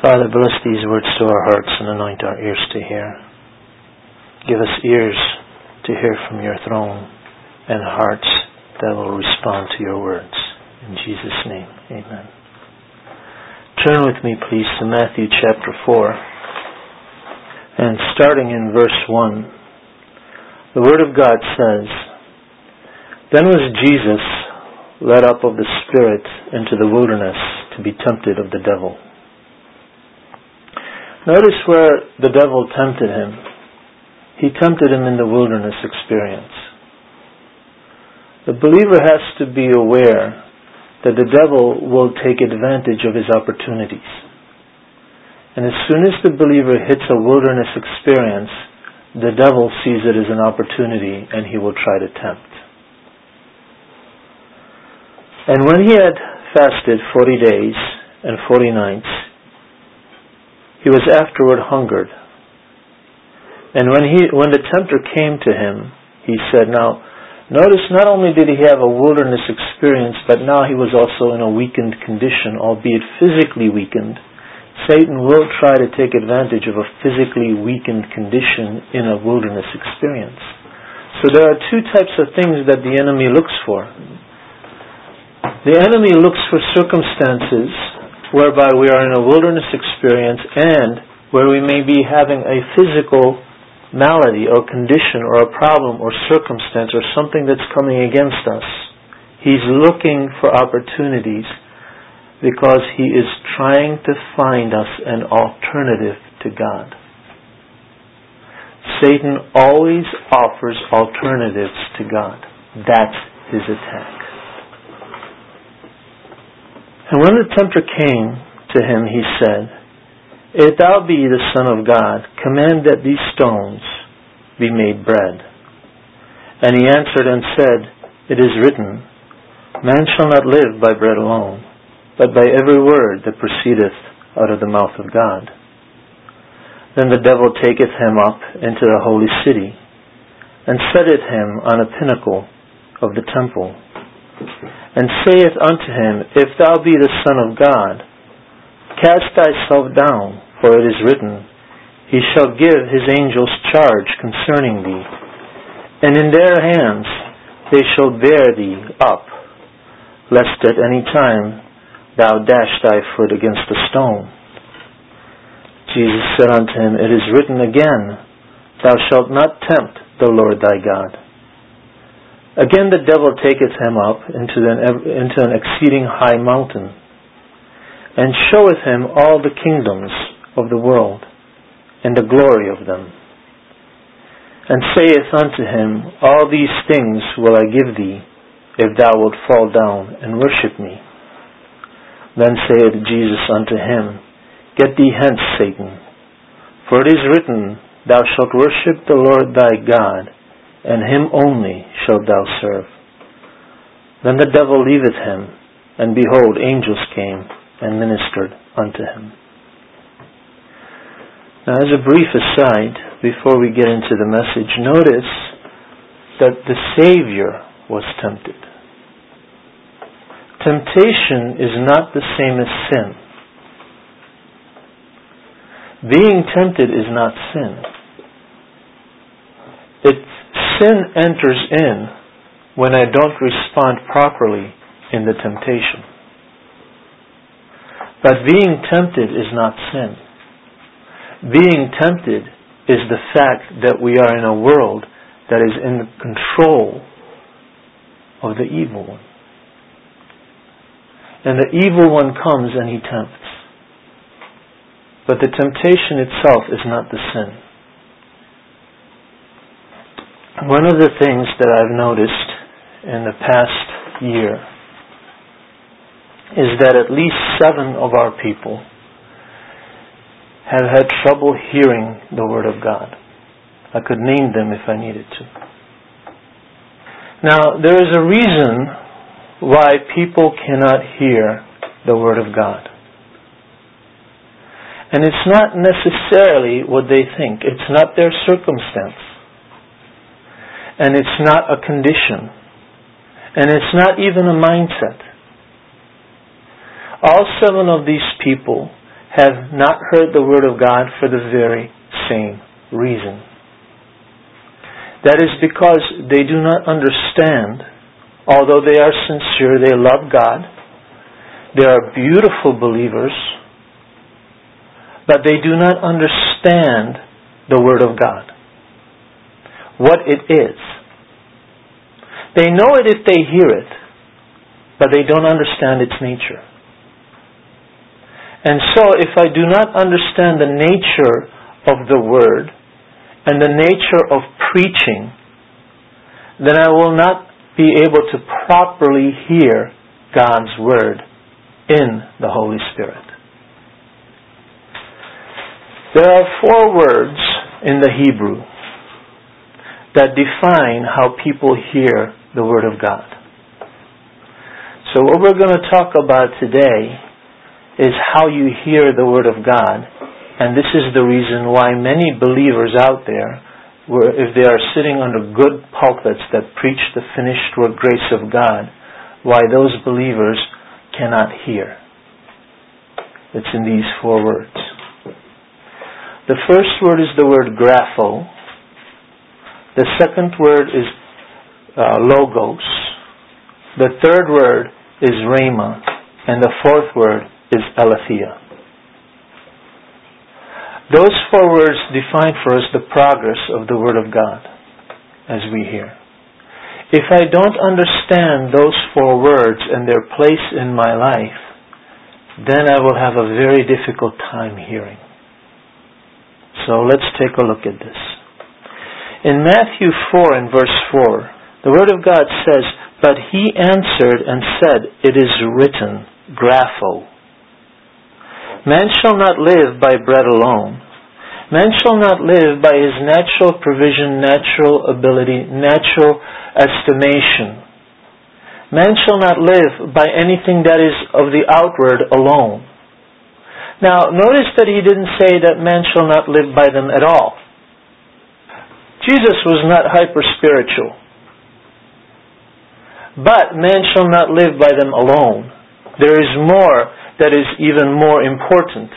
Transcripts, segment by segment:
Father, bless these words to our hearts and anoint our ears to hear. Give us ears to hear from your throne and hearts that will respond to your words. In Jesus' name, amen. Turn with me, please, to Matthew chapter 4. And starting in verse 1, the Word of God says, "Then was Jesus led up of the Spirit into the wilderness to be tempted of the devil." Notice where the devil tempted him. He tempted him in the wilderness experience. The believer has to be aware that the devil will take advantage of his opportunities. And as soon as the believer hits a wilderness experience, the devil sees it as an opportunity and he will try to tempt. And when he had fasted 40 days and 40 nights, he was afterward hungered. And when the tempter came to him, he said, now, notice not only did he have a wilderness experience, but now he was also in a weakened condition, albeit physically weakened. Satan will try to take advantage of a physically weakened condition in a wilderness experience. So there are two types of things that the enemy looks for. The enemy looks for circumstances whereby we are in a wilderness experience and where we may be having a physical malady or condition or a problem or circumstance or something that's coming against us. He's looking for opportunities because he is trying to find us an alternative to God. Satan always offers alternatives to God. That's his attack. And when the tempter came to him, he said, "If thou be the Son of God, command that these stones be made bread." And he answered and said, "It is written, Man shall not live by bread alone, but by every word that proceedeth out of the mouth of God." Then the devil taketh him up into the holy city, and setteth him on a pinnacle of the temple, and saith unto him, "If thou be the Son of God, cast thyself down, for it is written, He shall give his angels charge concerning thee, and in their hands they shall bear thee up, lest at any time thou dash thy foot against a stone." Jesus said unto him, "It is written again, Thou shalt not tempt the Lord thy God." Again the devil taketh him up into an exceeding high mountain, and showeth him all the kingdoms of the world, and the glory of them, and saith unto him, "All these things will I give thee, if thou wilt fall down and worship me." Then saith Jesus unto him, "Get thee hence, Satan, for it is written, Thou shalt worship the Lord thy God, and him only shalt thou serve." Then the devil leaveth him, and behold, angels came and ministered unto him. Now, as a brief aside, before we get into the message, notice that the Savior was tempted. Temptation is not the same as sin. Being tempted is not sin. Sin enters in when I don't respond properly in the temptation. But being tempted is not sin. Being tempted is the fact that we are in a world that is in control of the evil one. And the evil one comes and he tempts. But the temptation itself is not the sin. One of the things that I've noticed in the past year is that at least 7 of our people have had trouble hearing the Word of God. I could name them if I needed to. Now, there is a reason why people cannot hear the Word of God. And it's not necessarily what they think. It's not their circumstance. And it's not a condition. And it's not even a mindset. All 7 of these people have not heard the word of God for the very same reason. That is because they do not understand, although they are sincere, they love God, they are beautiful believers, but they do not understand the Word of God, what it is. They know it if they hear it, but they don't understand its nature. And so, if I do not understand the nature of the Word and the nature of preaching, then I will not be able to properly hear God's Word in the Holy Spirit. There are 4 words in the Hebrew that define how people hear the Word of God. So what we're going to talk about today is how you hear the Word of God. And this is the reason why many believers out there, if they are sitting under good pulpits that preach the finished work grace of God, why those believers cannot hear. It's in these 4 words. The first word is the word grapho. The second word is logos. The third word is rhema. And the fourth word is aletheia. Those 4 words define for us the progress of the Word of God as we hear. If I don't understand those 4 words and their place in my life, then I will have a very difficult time hearing. So let's take a look at this. In Matthew 4 and verse 4, the Word of God says, "But he answered and said, It is written, grapho, man shall not live by bread alone. Man shall not live by his natural provision, natural ability, natural estimation. Man shall not live by anything that is of the outward alone." Now, notice that he didn't say that man shall not live by them at all. Jesus was not hyper-spiritual. But man shall not live by them alone. There is more that is even more important.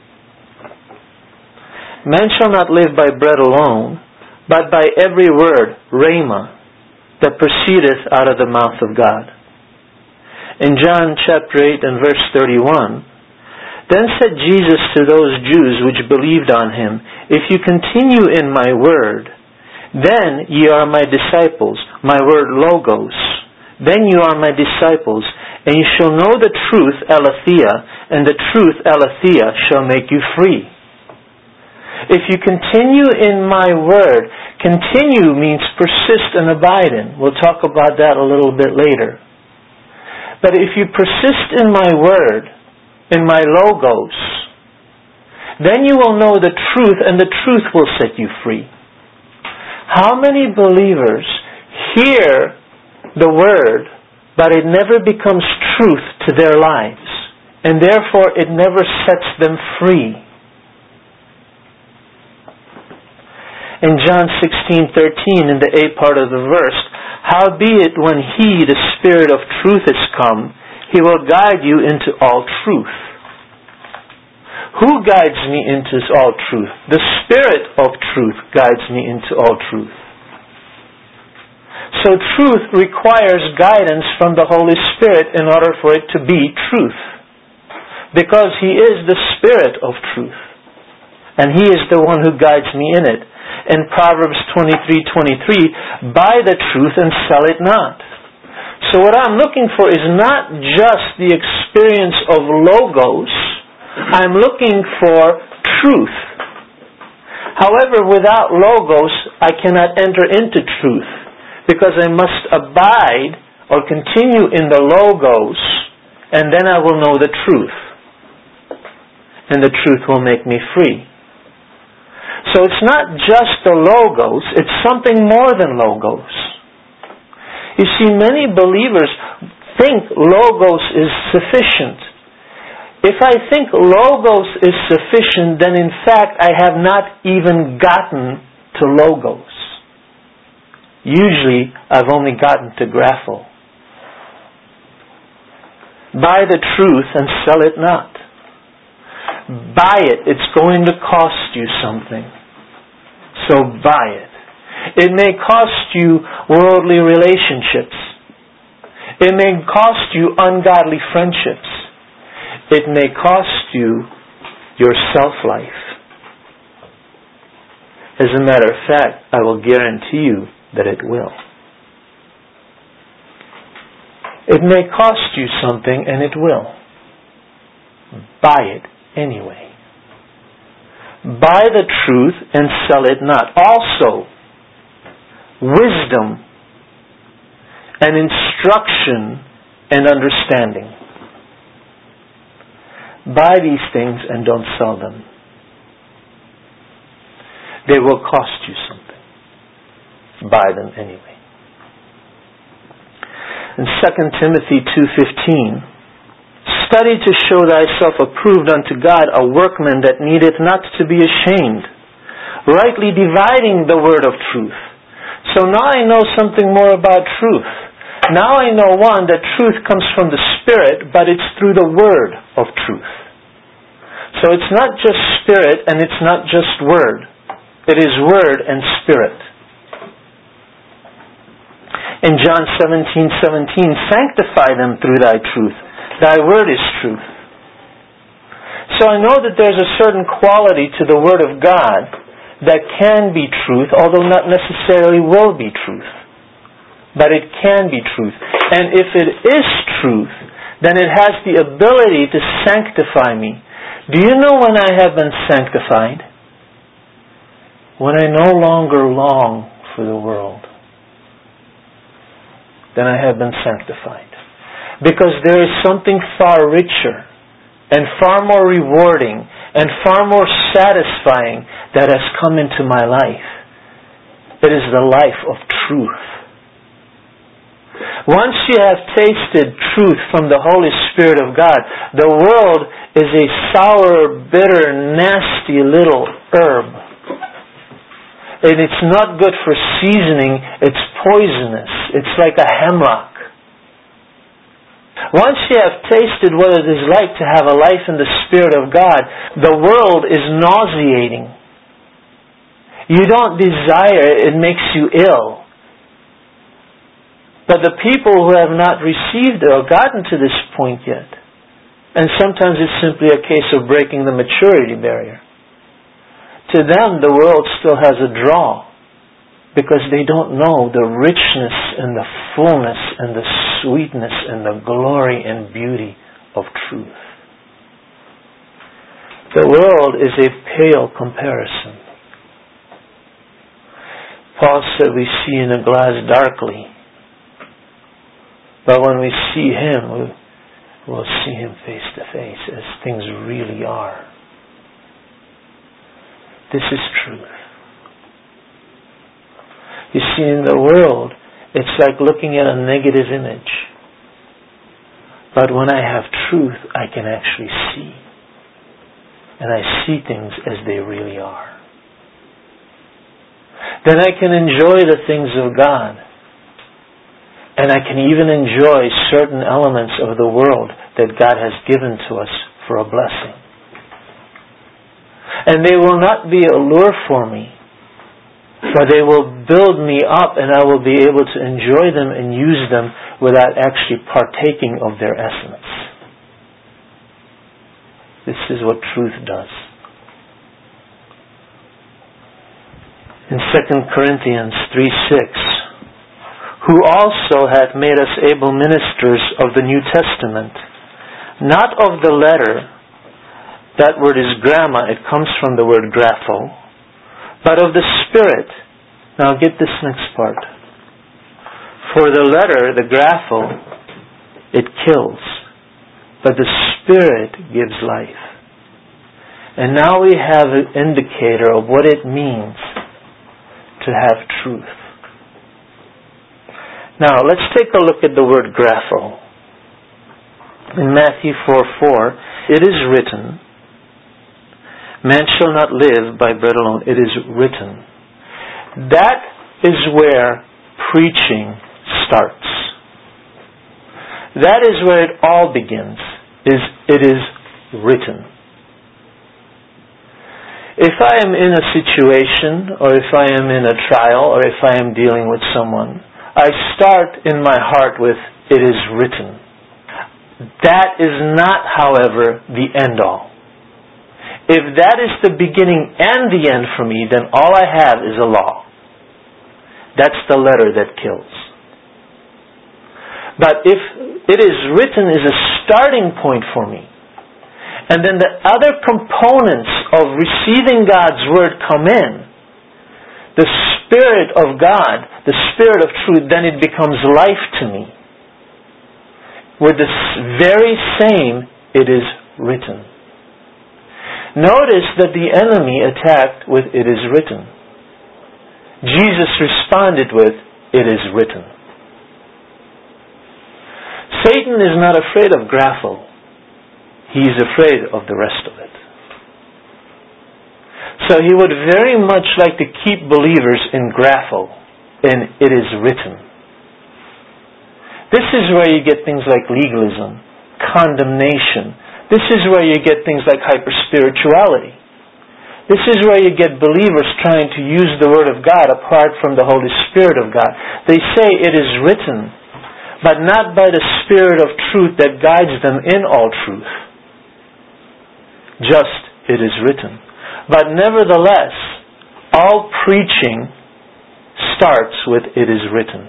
Man shall not live by bread alone, but by every word, rhema, that proceedeth out of the mouth of God. In John chapter 8 and verse 31, "Then said Jesus to those Jews which believed on him, If you continue in my word, then ye are my disciples, my word logos. Then you are my disciples, and you shall know the truth, aletheia, and the truth, aletheia, shall make you free." If you continue in my word, continue means persist and abide in. We'll talk about that a little bit later. But if you persist in my word, in my logos, then you will know the truth, and the truth will set you free. How many believers hear the word, but it never becomes truth to their lives, and therefore it never sets them free? In John 16:13, in the 8th part of the verse, "Howbeit when he, the Spirit of truth, is come, he will guide you into all truth." Who guides me into all truth? The Spirit of truth guides me into all truth. So truth requires guidance from the Holy Spirit in order for it to be truth. Because He is the Spirit of truth. And He is the one who guides me in it. In Proverbs 23:23, "Buy the truth and sell it not." So what I'm looking for is not just the experience of logos. I'm looking for truth. However, without logos, I cannot enter into truth, because I must abide or continue in the logos, and then I will know the truth. And the truth will make me free. So it's not just the logos, it's something more than logos. You see, many believers think logos is sufficient. If I think logos is sufficient, then in fact I have not even gotten to logos. Usually I've only gotten to grapho. Buy the truth and sell it not. Buy it. It's going to cost you something. So buy it. It may cost you worldly relationships. It may cost you ungodly friendships. It may cost you your self-life. As a matter of fact, I will guarantee you that it will. It may cost you something, and it will. Buy it anyway. Buy the truth and sell it not. Also, wisdom and instruction and understanding. Buy these things and don't sell them. They will cost you something. Buy them anyway. In 2 Timothy 2:15, study to show thyself approved unto God, a workman that needeth not to be ashamed, rightly dividing the word of truth. So now I know something more about truth. Now I know, one, that truth comes from the Spirit, but it's through the word of truth. So it's not just Spirit and it's not just word. It is word and Spirit. In John 17:17, sanctify them through thy truth. Thy word is truth. So I know that there's a certain quality to the Word of God that can be truth, although not necessarily will be truth. But it can be truth. And if it is truth, then it has the ability to sanctify me. Do you know when I have been sanctified? When I no longer long for the world. Then I have been sanctified. Because there is something far richer and far more rewarding and far more satisfying that has come into my life. It is the life of truth. Once you have tasted truth from the Holy Spirit of God, the world is a sour, bitter, nasty little herb. And it's not good for seasoning. It's poisonous. It's like a hemlock. Once you have tasted what it is like to have a life in the Spirit of God, the world is nauseating. You don't desire it. It makes you ill. But the people who have not received it or gotten to this point yet, and sometimes it's simply a case of breaking the maturity barrier, to them the world still has a draw because they don't know the richness and the fullness and the sweetness and the glory and beauty of truth. The world is a pale comparison. Paul said we see in a glass darkly, but when we see Him, we'll see Him face to face as things really are. This is truth. You see, in the world, it's like looking at a negative image. But when I have truth, I can actually see. And I see things as they really are. Then I can enjoy the things of God. And I can even enjoy certain elements of the world that God has given to us for a blessing. And they will not be a lure for me, for they will build me up and I will be able to enjoy them and use them without actually partaking of their essence. This is what truth does. In 2 Corinthians 3:6, who also hath made us able ministers of the New Testament, not of the letter. That word is gramma, it comes from the word grapho, but of the Spirit. Now get this next part. For the letter, the grapho, it kills, but the Spirit gives life. And now we have an indicator of what it means to have truth. Now, let's take a look at the word grapho. In Matthew 4:4, it is written, man shall not live by bread alone. It is written. That is where preaching starts. That is where it all begins. It is written. If I am in a situation, or if I am in a trial, or if I am dealing with someone, I start in my heart with, "It is written." That is not, however, the end-all. If that is the beginning and the end for me, then all I have is a law. That's the letter that kills. But if "it is written" is a starting point for me, and then the other components of receiving God's Word come in, the Spirit of God, the Spirit of truth, then it becomes life to me. With the very same, "it is written." Notice that the enemy attacked with "it is written." Jesus responded with, "it is written." Satan is not afraid of graphel. He is afraid of the rest of it. So he would very much like to keep believers in graphel, in "it is written." This is where you get things like legalism, condemnation. This is where you get things like hyper-spirituality. This is where you get believers trying to use the Word of God apart from the Holy Spirit of God. They say "it is written," but not by the Spirit of truth that guides them in all truth. Just "it is written." But nevertheless, all preaching starts with "it is written."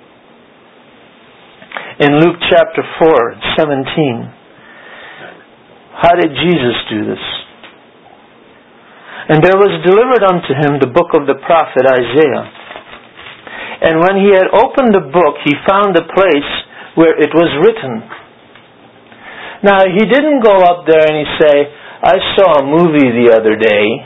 In Luke chapter 4:17, how did Jesus do this? "And there was delivered unto him the book of the prophet Isaiah. And when he had opened the book, he found the place where it was written." Now, he didn't go up there and he say, "I saw a movie the other day,"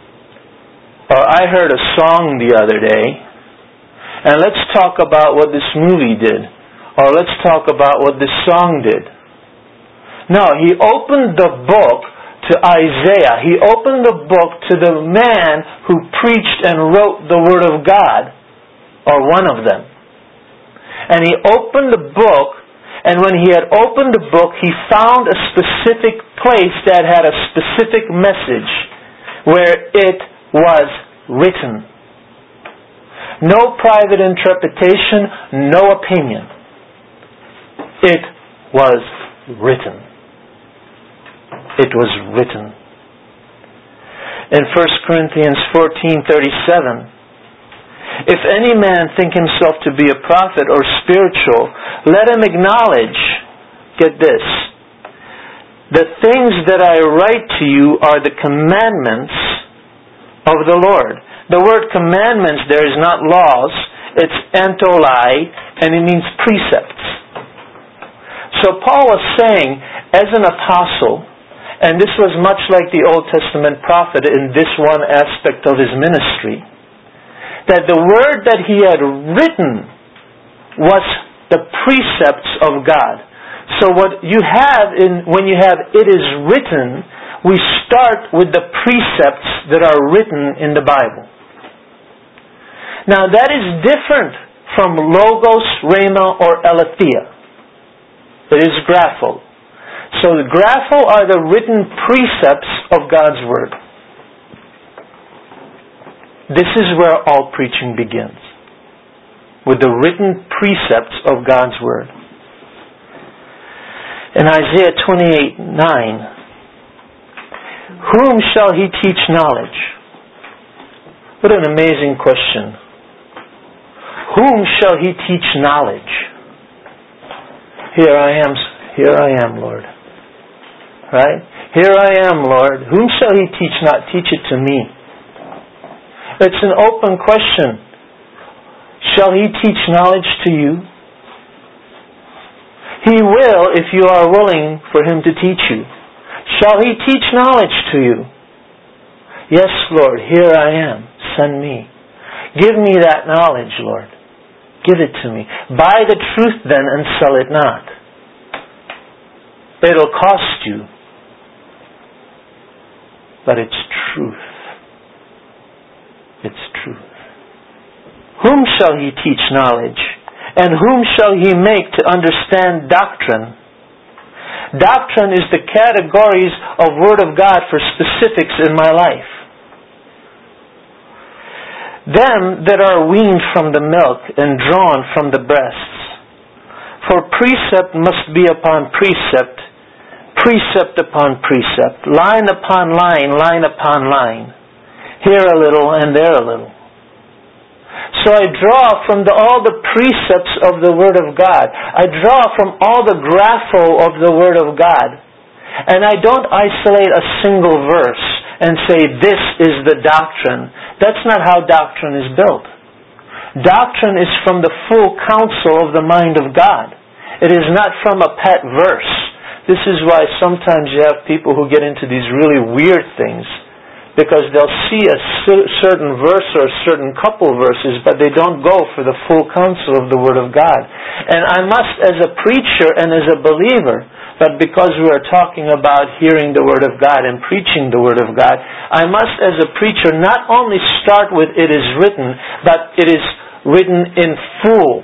or "I heard a song the other day, and let's talk about what this movie did, or let's talk about what this song did." No, he opened the book to Isaiah. He opened the book to the man who preached and wrote the Word of God, or one of them. And he opened the book, and when he had opened the book, he found a specific place that had a specific message, where it was written. No private interpretation, no opinion. It was written. It was written. In 1 Corinthians 14:37, "If any man think himself to be a prophet or spiritual, let him acknowledge," get this, "the things that I write to you are the commandments of the Lord." The word commandments there is not laws, it's antolai, and it means precepts. So Paul was saying, as an apostle, and this was much like the Old Testament prophet in this one aspect of his ministry, that the word that he had written was the precepts of God. So what you have when you have "it is written," we start with the precepts that are written in the Bible. Now that is different from logos, rhema, or aletheia. It is graphel. So the graphel are the written precepts of God's Word. This is where all preaching begins, with the written precepts of God's Word. In Isaiah 28:9, "Whom shall he teach knowledge?" What an amazing question. Whom shall he teach knowledge? Here I am, Lord. Right? "Here I am, Lord. Whom shall he teach? Not teach it to me." It's an open question. Shall he teach knowledge to you? He will if you are willing for him to teach you. Shall he teach knowledge to you? Yes, Lord, here I am. Send me. Give me that knowledge, Lord. Give it to me. Buy the truth then and sell it not. It'll cost you. But it's truth. It's truth. Whom shall he teach knowledge? And whom shall he make to understand doctrine? Doctrine is the categories of Word of God for specifics in my life. them that are weaned from the milk and drawn from the breasts. For precept must be upon precept, precept upon precept, line upon line, line upon line, here a little and there a little. So I draw from all the precepts of the Word of God. I draw from all the grapho of the Word of God. And I don't isolate a single verse and say, this is the doctrine. That's not how doctrine is built. Doctrine is from the full counsel of the mind of God. It is not from a pet verse. This is why sometimes you have people who get into these really weird things, because they'll see a certain verse or a certain couple verses, but they don't go for the full counsel of the Word of God. And I must, as a preacher and as a believer, but because we are talking about hearing the Word of God and preaching the Word of God, I must, as a preacher, not only start with it is written, but it is written in full.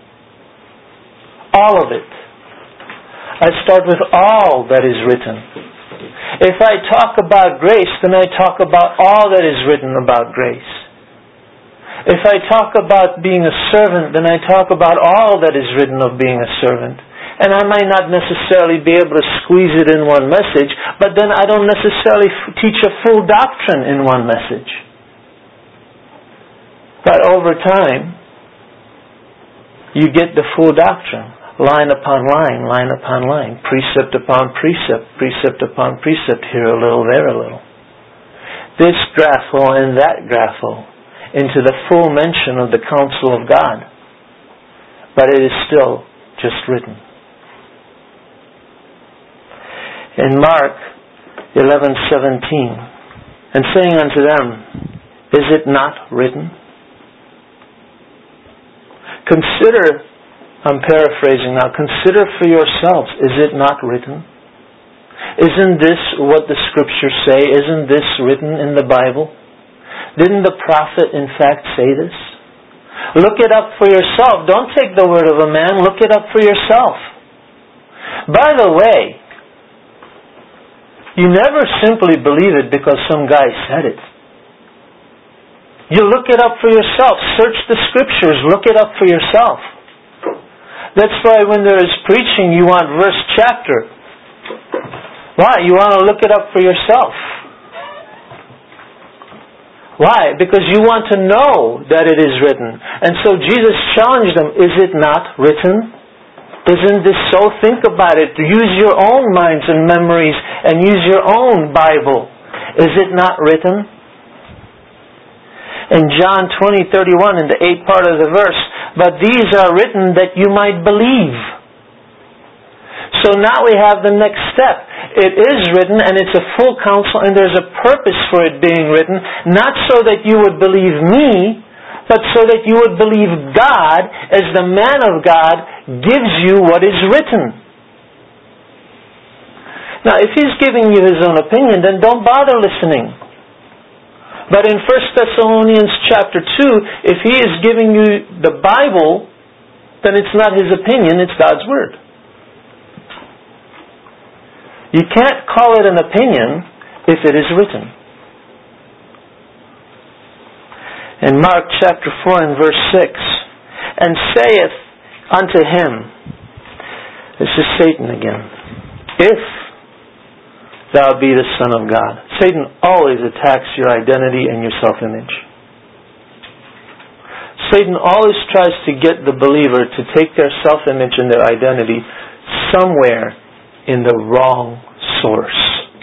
All of it. I start with all that is written. If I talk about grace, then I talk about all that is written about grace. If I talk about being a servant, then I talk about all that is written of being a servant. And I might not necessarily be able to squeeze it in one message, but then I don't necessarily teach a full doctrine in one message. But over time, you get the full doctrine. Line upon line, line upon line, precept upon precept, precept upon precept, here a little, there a little. This grapho and that grapho into the full mention of the counsel of God. But it is still just written. In Mark 11:17, and saying unto them, is it not written? Consider, I'm paraphrasing now, consider for yourselves, is it not written? Isn't this what the Scriptures say? Isn't this written in the Bible? Didn't the prophet in fact say this? Look it up for yourself. Don't take the word of a man. Look it up for yourself. By the way, you never simply believe it because some guy said it. You look it up for yourself. Search the Scriptures. Look it up for yourself. That's why when there is preaching, you want verse, chapter. Why? You want to look it up for yourself. Why? Because you want to know that it is written. And so Jesus challenged them, is it not written? Isn't this so? Think about it. Use your own minds and memories and use your own Bible. Is it not written? In John 20:31, in the 8th part of the verse, but these are written that you might believe. So now we have the next step. It is written and it's a full counsel and there's a purpose for it being written, not so that you would believe me, but so that you would believe God as the man of God gives you what is written. Now if He's giving you His own opinion, then don't bother listening. But in 1 Thessalonians chapter 2, if He is giving you the Bible, then it's not His opinion, it's God's Word. You can't call it an opinion if it is written. In Mark chapter 4 and verse 6, and saith unto him, this is Satan again, if thou be the Son of God. Satan always attacks your identity and your self-image. Satan always tries to get the believer to take their self-image and their identity somewhere in the wrong source.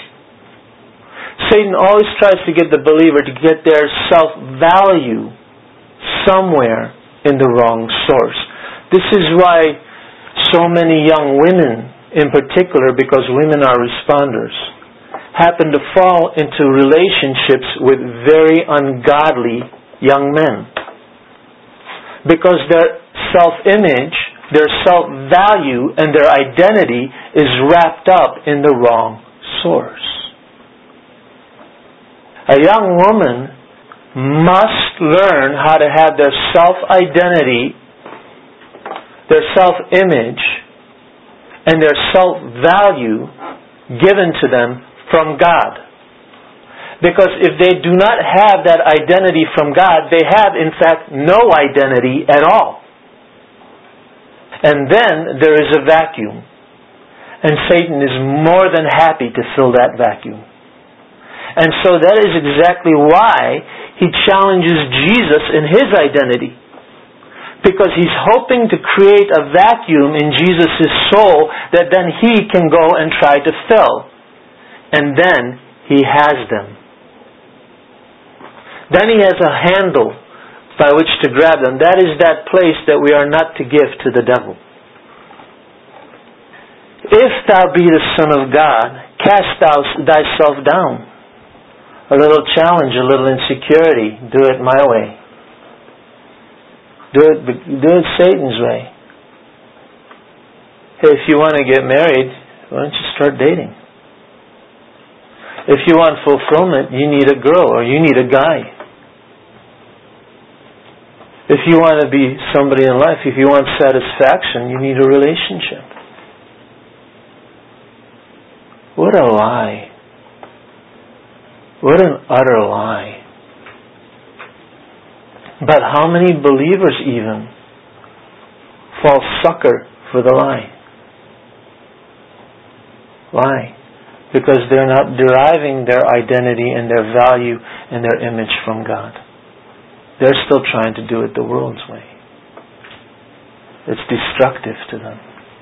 Satan always tries to get the believer to get their self-value somewhere in the wrong source. This is why so many young women, in particular, because women are responders, happen to fall into relationships with very ungodly young men. Because their self-image, their self-value, and their identity is wrapped up in the wrong source. A young woman must learn how to have their self-identity, their self-image, and their self-value given to them from God. Because if they do not have that identity from God, they have, in fact, no identity at all. And then there is a vacuum. And Satan is more than happy to fill that vacuum. And so that is exactly why he challenges Jesus in his identity. Because he's hoping to create a vacuum in Jesus' soul that then he can go and try to fill. And then he has them. Then he has a handle by which to grab them. That is that place that we are not to give to the devil. If thou be the Son of God, cast thou thyself down. A little challenge, a little insecurity. Do it my way. Do it Satan's way. Hey, if you want to get married, why don't you start dating? If you want fulfillment, you need a girl or you need a guy. If you want to be somebody in life, if you want satisfaction, you need a relationship. What a lie. What an utter lie. But how many believers even fall sucker for the lie? Why? Because they're not deriving their identity and their value and their image from God. They're still trying to do it the world's way. It's destructive to them.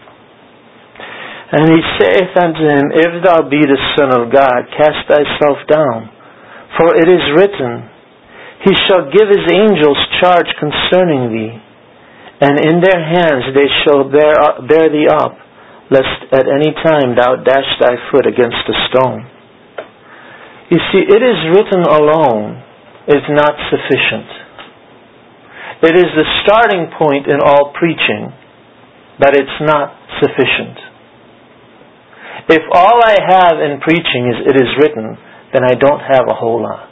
And he saith unto him, If thou be the Son of God, cast thyself down. For it is written, He shall give His angels charge concerning thee, and in their hands they shall bear thee up, lest at any time thou dash thy foot against a stone. You see, it is written alone is not sufficient. It is the starting point in all preaching, but it's not sufficient. If all I have in preaching is it is written, then I don't have a whole lot.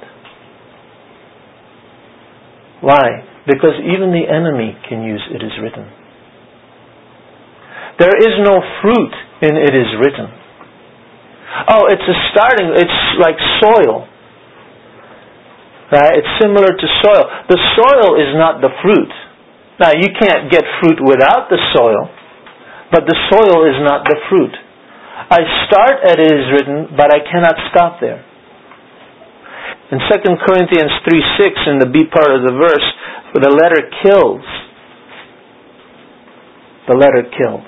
Why? Because even the enemy can use it is written. There is no fruit in it is written. Oh, it's it's like soil. Right? It's similar to soil. The soil is not the fruit. Now, you can't get fruit without the soil, but the soil is not the fruit. I start at it is written, but I cannot stop there. In 2 Corinthians 3:6, in the B part of the verse, the letter kills. The letter kills.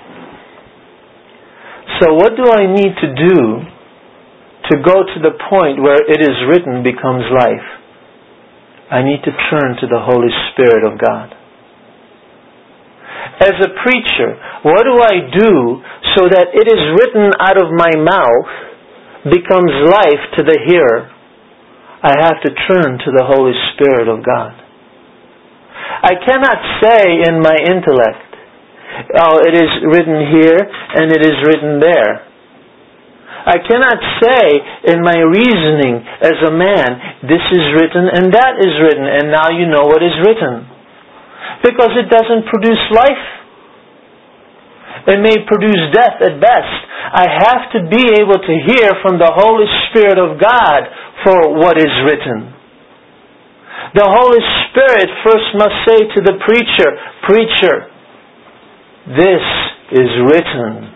So what do I need to do to go to the point where it is written becomes life? I need to turn to the Holy Spirit of God. As a preacher, what do I do so that it is written out of my mouth becomes life to the hearer? I have to turn to the Holy Spirit of God. I cannot say in my intellect, oh, it is written here and it is written there. I cannot say in my reasoning as a man, this is written and that is written, and now you know what is written. Because it doesn't produce life. It may produce death at best. I have to be able to hear from the Holy Spirit of God for what is written. The Holy Spirit first must say to the preacher, Preacher, this is written.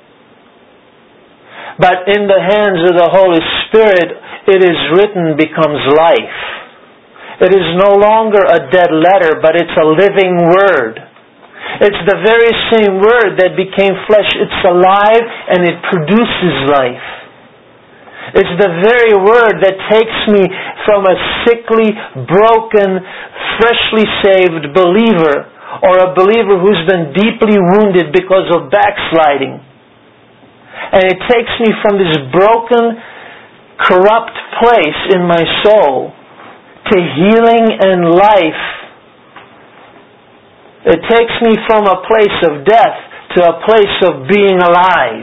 But in the hands of the Holy Spirit, it is written becomes life. It is no longer a dead letter, but it's a living word. It's the very same word that became flesh. It's alive and it produces life. It's the very word that takes me from a sickly, broken, freshly saved believer, or a believer who's been deeply wounded because of backsliding. And it takes me from this broken, corrupt place in my soul to healing and life. It takes me from a place of death to a place of being alive.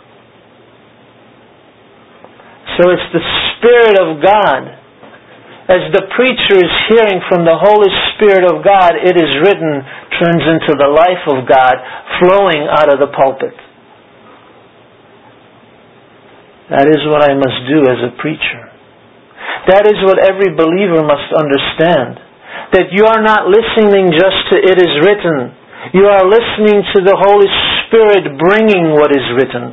So it's the Spirit of God. As the preacher is hearing from the Holy Spirit of God, it is written, turns into the life of God flowing out of the pulpit. That is what I must do as a preacher. That is what every believer must understand. That you are not listening just to it is written. You are listening to the Holy Spirit bringing what is written.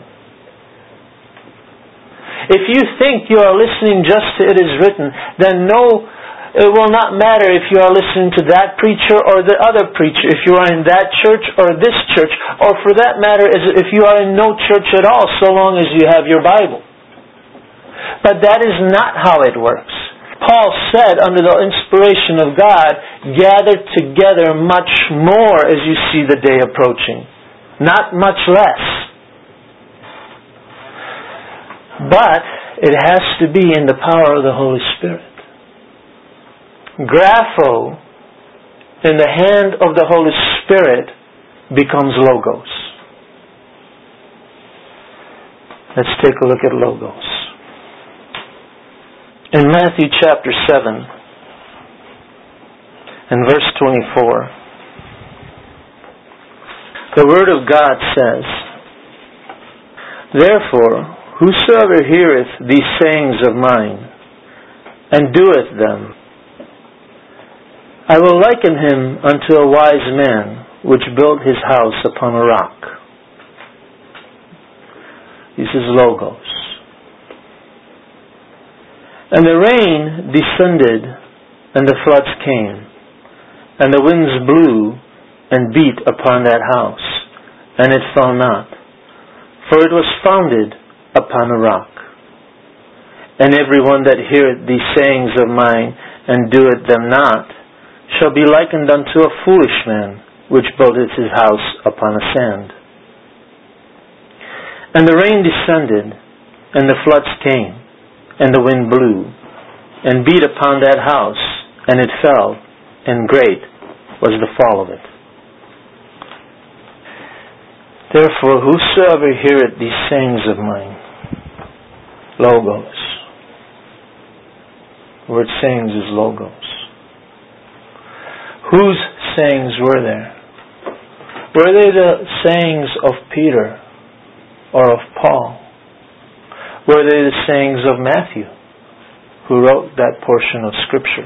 If you think you are listening just to it is written, then it will not matter if you are listening to that preacher or the other preacher, if you are in that church or this church, or for that matter, if you are in no church at all, so long as you have your Bible. But that is not how it works. Paul said, under the inspiration of God, gather together much more as you see the day approaching. Not much less. But it has to be in the power of the Holy Spirit. Grapho, in the hand of the Holy Spirit, becomes logos. Let's take a look at logos. In Matthew chapter 7, and verse 24, the Word of God says, "Therefore, whosoever heareth these sayings of mine, and doeth them, I will liken him unto a wise man, which built his house upon a rock." This is logos. "And the rain descended, and the floods came, and the winds blew, and beat upon that house, and it fell not, for it was founded upon a rock. And every one that heareth these sayings of mine, and doeth them not, shall be likened unto a foolish man, which buildeth his house upon a sand. And the rain descended, and the floods came, and the wind blew, and beat upon that house, and it fell, and great was the fall of it. Therefore, whosoever heareth these sayings of mine," logos. The word sayings is logos. Whose sayings were there? Were they the sayings of Peter or of Paul? Were they the sayings of Matthew, who wrote that portion of Scripture?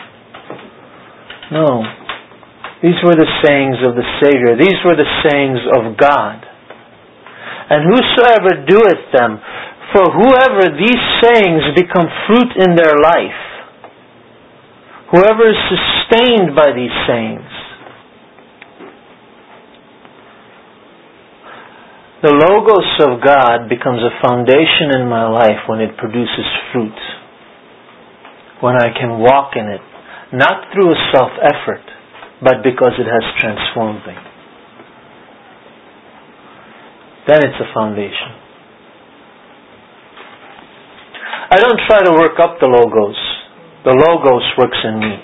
No. These were the sayings of the Savior. These were the sayings of God. "And whosoever doeth them," for whoever these sayings become fruit in their life, whoever is sustained by these sayings, the Logos of God becomes a foundation in my life when it produces fruit. When I can walk in it, not through a self-effort, but because it has transformed me. Then it's a foundation. I don't try to work up the Logos. The Logos works in me.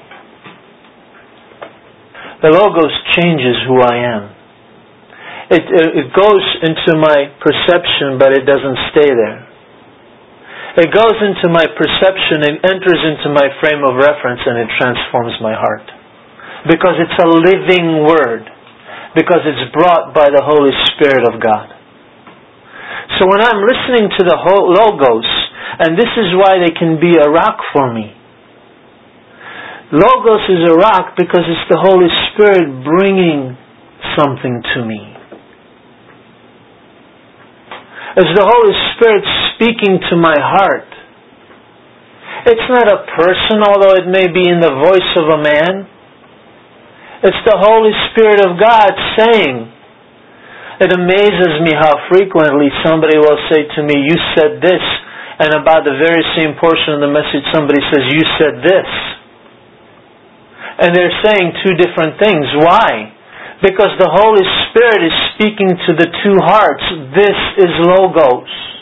The Logos changes who I am. It goes into my perception, but it doesn't stay there. It goes into my perception and enters into my frame of reference, and it transforms my heart. Because it's a living Word. Because it's brought by the Holy Spirit of God. So when I'm listening to the Logos, and this is why they can be a rock for me. Logos is a rock because it's the Holy Spirit bringing something to me. It's the Holy Spirit speaking to my heart. It's not a person, although it may be in the voice of a man. It's the Holy Spirit of God saying. It amazes me how frequently somebody will say to me, "You said this," and about the very same portion of the message somebody says, "You said this." And they're saying two different things. Why? Because the Holy Spirit is speaking to the two hearts. This is Logos.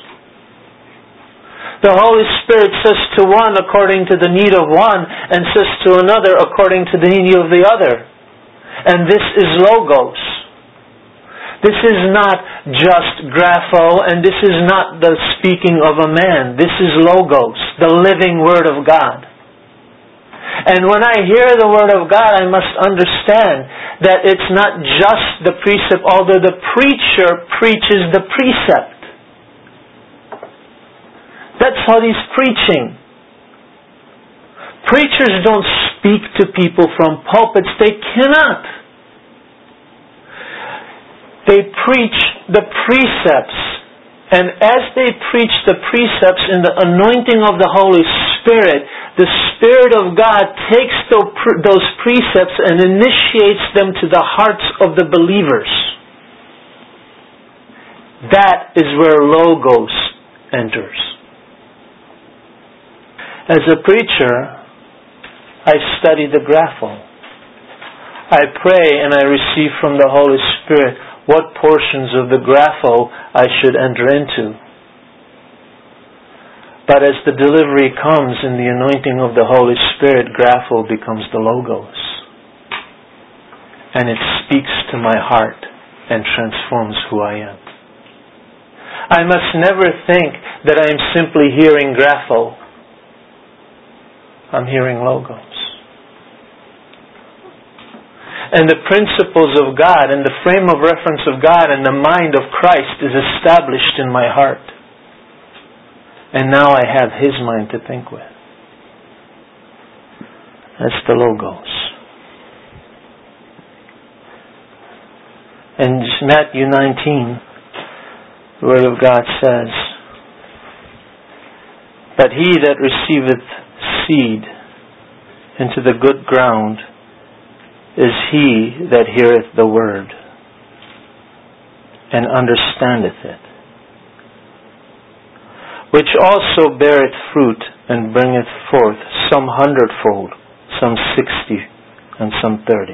The Holy Spirit says to one according to the need of one, and says to another according to the need of the other. And this is Logos. This is not just grapho, and this is not the speaking of a man. This is Logos, the living Word of God. And when I hear the Word of God, I must understand that it's not just the precept, although the preacher preaches the precept. That's what he's preaching. Preachers don't speak to people from pulpits. They cannot. They preach the precepts. And as they preach the precepts in the anointing of the Holy Spirit, the Spirit of God takes those precepts and initiates them to the hearts of the believers. That is where Logos enters. As a preacher, I study the grapho. I pray and I receive from the Holy Spirit what portions of the grapho I should enter into. But as the delivery comes in the anointing of the Holy Spirit, grapho becomes the Logos. And it speaks to my heart and transforms who I am. I must never think that I am simply hearing grapho. I'm hearing Logos. And the principles of God and the frame of reference of God and the mind of Christ is established in my heart. And now I have His mind to think with. That's the Logos. And Matthew 19, the Word of God says, "But he that receiveth seed into the good ground is he that heareth the word, and understandeth it, which also beareth fruit, and bringeth forth some 100-fold, some 60, and some 30.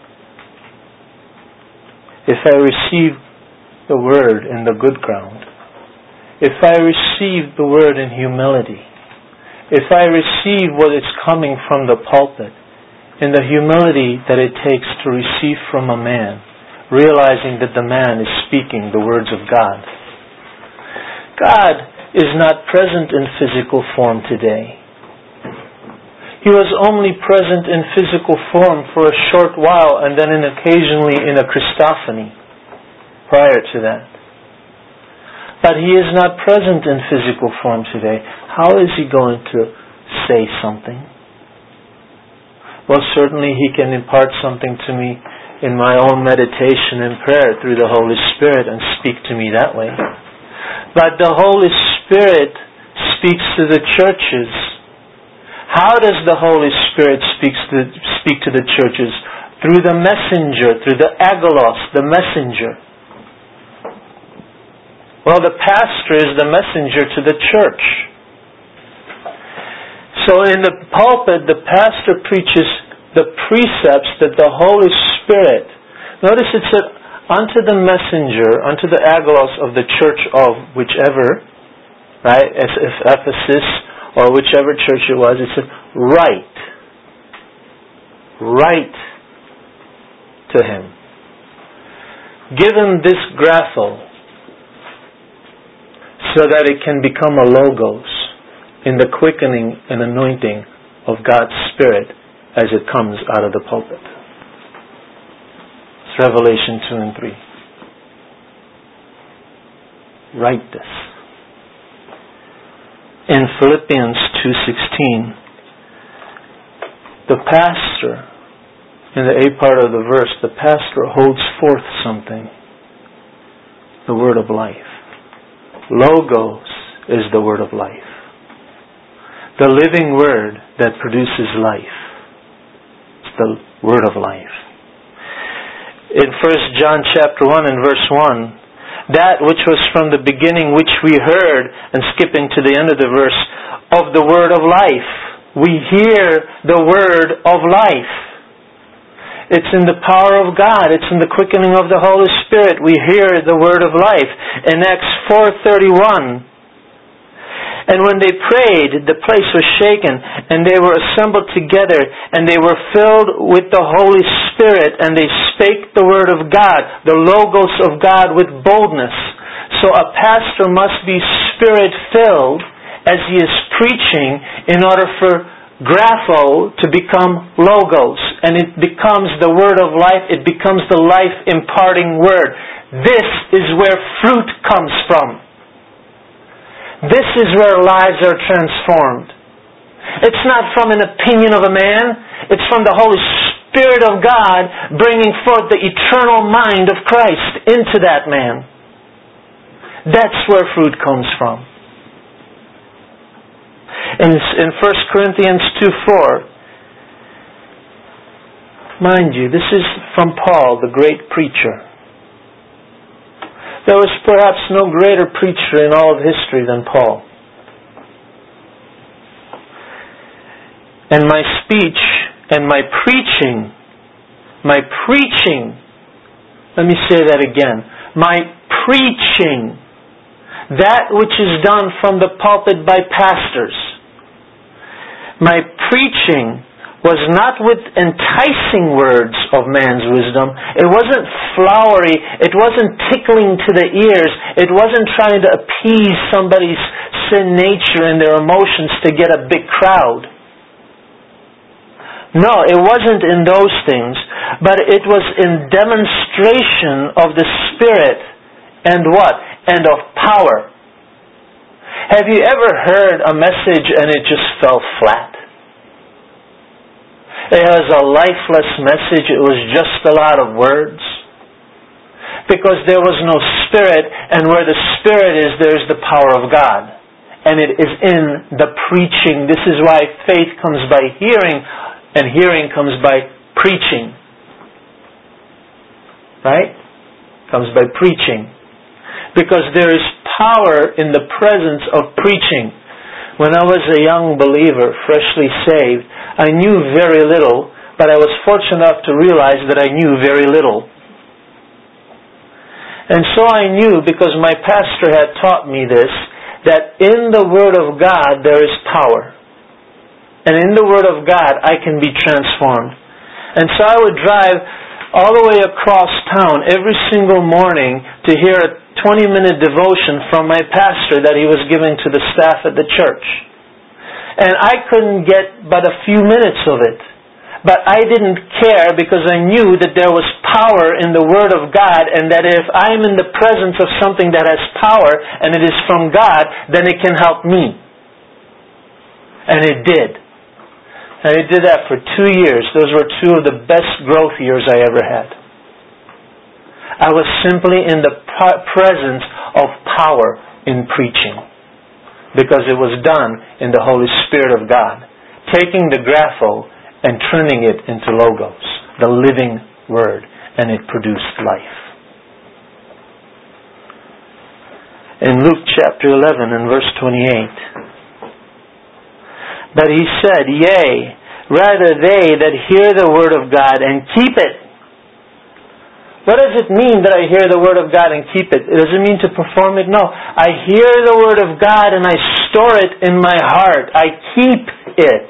If I receive the word in the good ground, if I receive the word in humility, if I receive what is coming from the pulpit, in the humility that it takes to receive from a man, realizing that the man is speaking the words of God. God is not present in physical form today. He was only present in physical form for a short while and then occasionally in a Christophany prior to that. But He is not present in physical form today. How is He going to say something? Well, certainly He can impart something to me in my own meditation and prayer through the Holy Spirit and speak to me that way. But the Holy Spirit speaks to the churches. How does the Holy Spirit speak to the churches? Through the messenger, through the agolos, the messenger. Well, the pastor is the messenger to the church. So in the pulpit, the pastor preaches the precepts that the Holy Spirit, notice it said, unto the messenger, unto the agolos of the church of whichever, right, as if Ephesus or whichever church it was, it said, write to him. Give him this grapho so that it can become a Logos in the quickening and anointing of God's Spirit as it comes out of the pulpit. It's Revelation 2 and 3. Write this. In Philippians 2:16, the pastor, in the A part of the verse, the pastor holds forth something. The word of life. Logos is the word of life. The living word that produces life. It's the word of life. In 1 John chapter 1 and verse 1, that which was from the beginning, which we heard, and skipping to the end of the verse, of the word of life. We hear the word of life. It's in the power of God. It's in the quickening of the Holy Spirit. We hear the word of life. In Acts 4:31, and when they prayed, the place was shaken, and they were assembled together, and they were filled with the Holy Spirit, and they spake the word of God, the Logos of God, with boldness. So a pastor must be Spirit-filled as he is preaching in order for grapho to become Logos. And it becomes the word of life. It becomes the life-imparting word. This is where fruit comes from. This is where lives are transformed. It's not from an opinion of a man. It's from the Holy Spirit of God bringing forth the eternal mind of Christ into that man. That's where fruit comes from. In 1 Corinthians 2:4, mind you, this is from Paul, the great preacher. There was perhaps no greater preacher in all of history than Paul. And my speech and my preaching, let me say that again, my preaching, that which is done from the pulpit by pastors, my preaching was not with enticing words of man's wisdom. It wasn't flowery. It wasn't tickling to the ears. It wasn't trying to appease somebody's sin nature and their emotions to get a big crowd. No, it wasn't in those things, but it was in demonstration of the Spirit and what? And of power. Have you ever heard a message and it just fell flat? It was a lifeless message. It was just a lot of words. Because there was no Spirit, and where the Spirit is, there's the power of God. And it is in the preaching. This is why faith comes by hearing, and hearing comes by preaching. Right? Comes by preaching. Because there is power in the presence of preaching. When I was a young believer, freshly saved, I knew very little, but I was fortunate enough to realize that I knew very little. And so I knew, because my pastor had taught me this, that in the Word of God there is power. And in the Word of God I can be transformed. And so I would drive all the way across town every single morning to hear a 20-minute devotion from my pastor that he was giving to the staff at the church. And I couldn't get but a few minutes of it. But I didn't care, because I knew that there was power in the Word of God, and that if I'm in the presence of something that has power and it is from God, then it can help me. And it did. And it did that for 2 years. Those were 2 of the best growth years I ever had. I was simply in the presence of power in preaching, because it was done in the Holy Spirit of God, taking the grapho and turning it into logos, the living Word, and it produced life. In Luke chapter 11 and verse 28, but he said, yea, rather they that hear the Word of God and keep it. What does it mean that I hear the Word of God and keep it? Does it mean to perform it? No. I hear the Word of God and I store it in my heart. I keep it.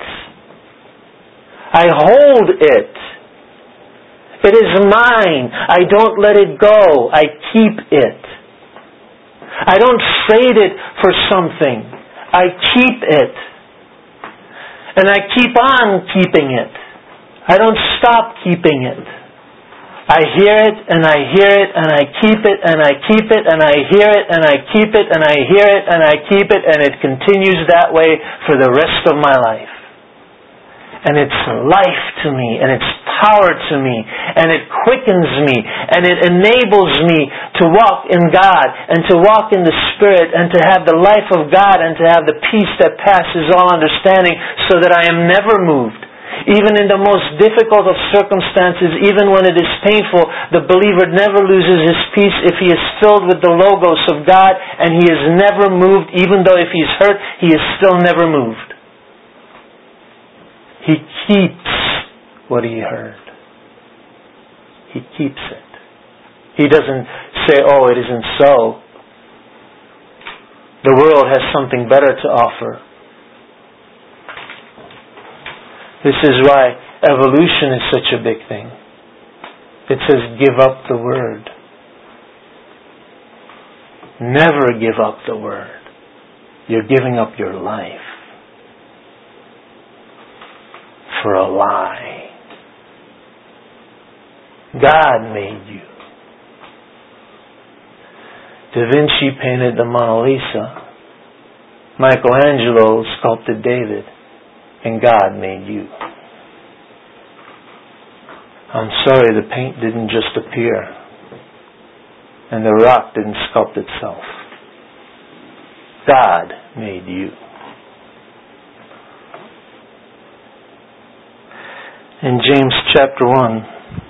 I hold it. It is mine. I don't let it go. I keep it. I don't trade it for something. I keep it. And I keep on keeping it. I don't stop keeping it. I hear it, and I hear it, and I keep it, and I keep it, and I hear it, and I keep it, and I hear it, and I keep it, and it continues that way for the rest of my life. And it's life to me, and it's power to me, and it quickens me, and it enables me to walk in God, and to walk in the Spirit, and to have the life of God, and to have the peace that passes all understanding, so that I am never moved. Even in the most difficult of circumstances, even when it is painful, the believer never loses his peace if he is filled with the Logos of God, and he is never moved. Even though if he is hurt, he is still never moved. He keeps what he heard. He keeps it. He doesn't say, oh, it isn't so. The world has something better to offer. This is why evolution is such a big thing. It says, give up the Word. Never give up the Word. You're giving up your life for a lie. God made you. Da Vinci painted the Mona Lisa. Michelangelo sculpted David. and God made you. I'm sorry, the paint didn't just appear, and the rock didn't sculpt itself. God made you. In James chapter 1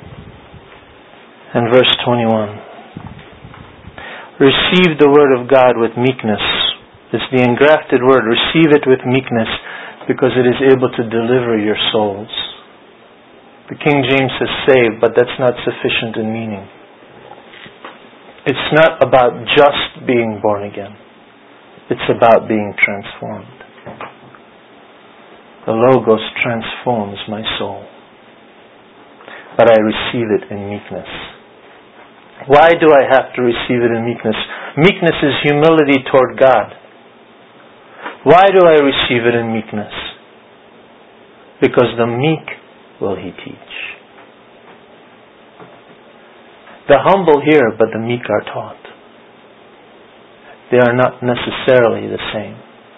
and verse 21, receive the word of God with meekness. It's the engrafted word. Receive it with meekness, because it is able to deliver your souls. The King James says save, but that's not sufficient in meaning. It's not about just being born again. It's about being transformed. The Logos transforms my soul, but I receive it in meekness. Why do I have to receive it in meekness? Meekness is humility toward God. Why do I receive it in meekness? Because the meek will He teach. The humble hear, but the meek are taught. They are not necessarily the same.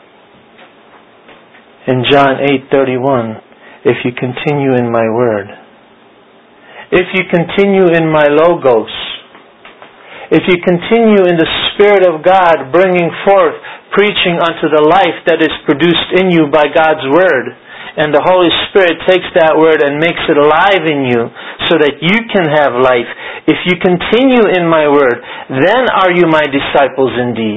In John 8:31, if you continue in my word, if you continue in my Logos, if you continue in the Spirit of God bringing forth, preaching unto the life that is produced in you by God's Word, and the Holy Spirit takes that Word and makes it alive in you so that you can have life. If you continue in my Word, then are you my disciples indeed.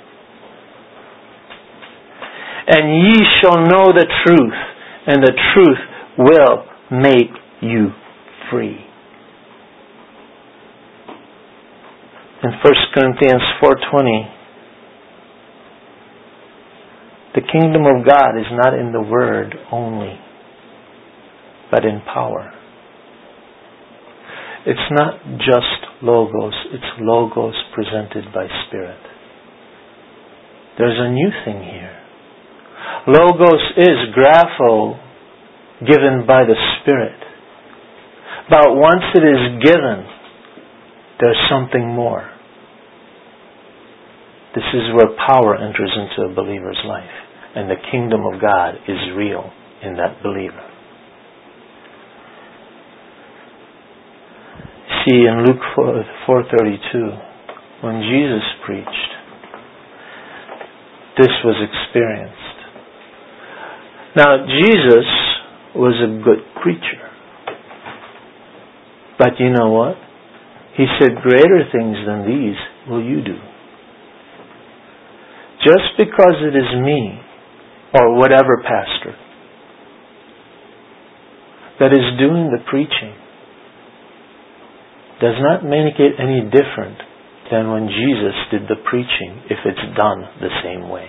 And ye shall know the truth, and the truth will make you free. In 1 Corinthians 4:20, the kingdom of God is not in the word only, but in power. It's not just Logos, it's Logos presented by Spirit. There's a new thing here. Logos is grapho, given by the Spirit. But once it is given, there's something more. This is where power enters into a believer's life. And the kingdom of God is real in that believer. See, in Luke 4:32, when Jesus preached, this was experienced. Now, Jesus was a good preacher. But you know what? He said, greater things than these will you do. Just because it is me, or whatever pastor, that is doing the preaching, does not make it any different than when Jesus did the preaching if it's done the same way.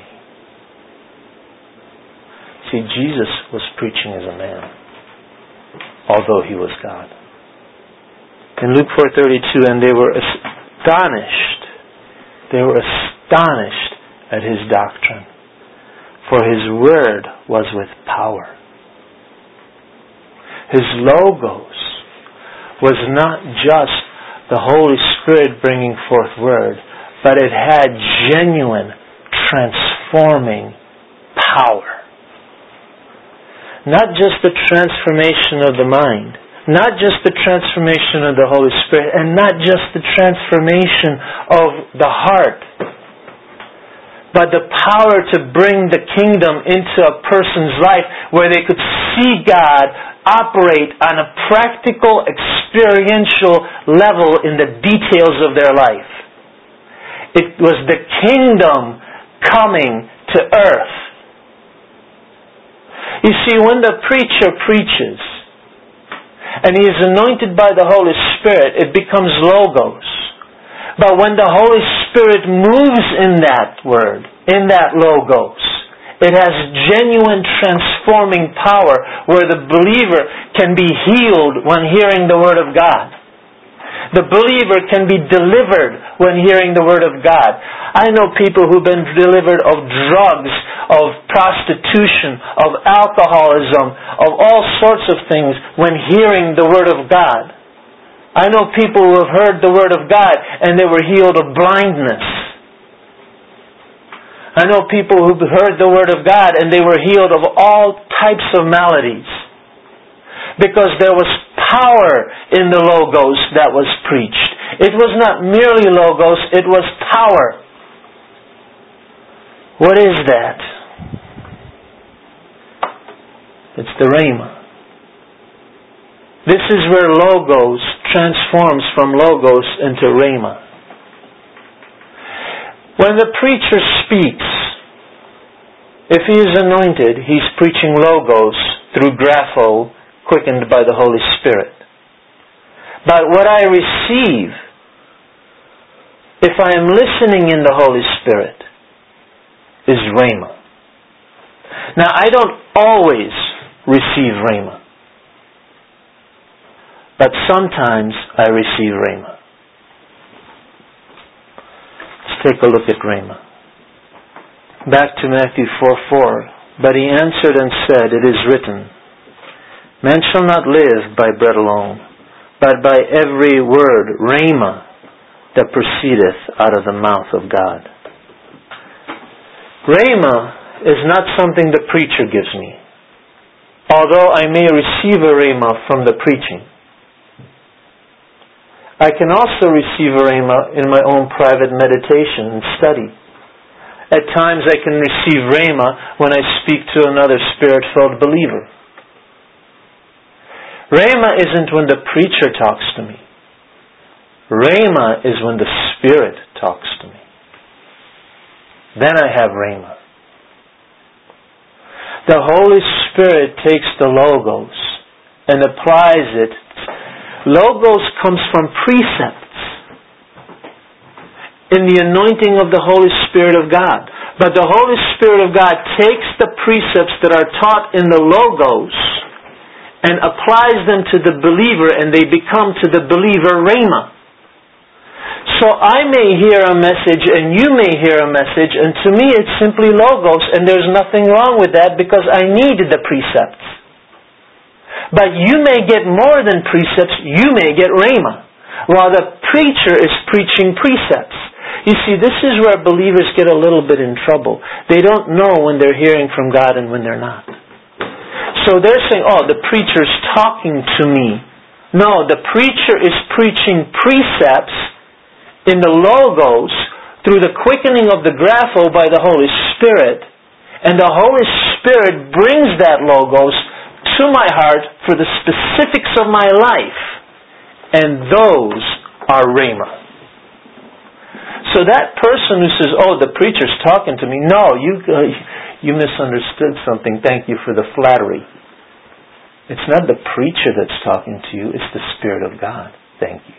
See, Jesus was preaching as a man, although He was God. In Luke 4:32, and they were astonished. They were astonished at His doctrine, for His word was with power. His Logos was not just the Holy Spirit bringing forth word, but it had genuine, transforming power. Not just the transformation of the mind, not just the transformation of the Holy Spirit, and not just the transformation of the heart, but the power to bring the kingdom into a person's life where they could see God operate on a practical, experiential level in the details of their life. It was the kingdom coming to earth. You see, when the preacher preaches, and he is anointed by the Holy Spirit, it becomes Logos. But when the Holy Spirit moves in that word, in that Logos, it has genuine transforming power where the believer can be healed when hearing the Word of God. The believer can be delivered when hearing the Word of God. I know people who've been delivered of drugs, of prostitution, of alcoholism, of all sorts of things when hearing the Word of God. I know people who have heard the Word of God and they were healed of blindness. I know people who heard the Word of God and they were healed of all types of maladies. Because there was power in the Logos that was preached. It was not merely Logos, it was power. What is that? It's the Rhema. This is where Logos transforms from Logos into Rhema. When the preacher speaks, if he is anointed, he's preaching Logos through grapho, quickened by the Holy Spirit. But what I receive, if I am listening in the Holy Spirit, is Rhema. Now, I don't always receive Rhema. But sometimes I receive Rhema. Let's take a look at Rhema. Back to Matthew 4:4. But he answered and said, it is written, man shall not live by bread alone, but by every word, Rhema, that proceedeth out of the mouth of God. Rhema is not something the preacher gives me, although I may receive a Rhema from the preaching. I can also receive a Rhema in my own private meditation and study. At times I can receive Rhema when I speak to another Spirit-filled believer. Rhema isn't when the preacher talks to me. Rhema is when the Spirit talks to me. Then I have Rhema. The Holy Spirit takes the Logos and applies it. Logos comes from precepts in the anointing of the Holy Spirit of God. But the Holy Spirit of God takes the precepts that are taught in the Logos and applies them to the believer, and they become to the believer Rhema. So I may hear a message and you may hear a message, and to me it's simply Logos, and there's nothing wrong with that because I need the precepts. But you may get more than precepts, you may get Rhema, while the preacher is preaching precepts. You see, this is where believers get a little bit in trouble. They don't know when they're hearing from God and when they're not. So they're saying, oh, the preacher's talking to me. No, the preacher is preaching precepts in the Logos through the quickening of the grapho by the Holy Spirit. And the Holy Spirit brings that Logos to my heart for the specifics of my life. And those are Rhema. So that person who says, oh, the preacher's talking to me. No, you misunderstood something. Thank you for the flattery. It's not the preacher that's talking to you. It's the Spirit of God. Thank you.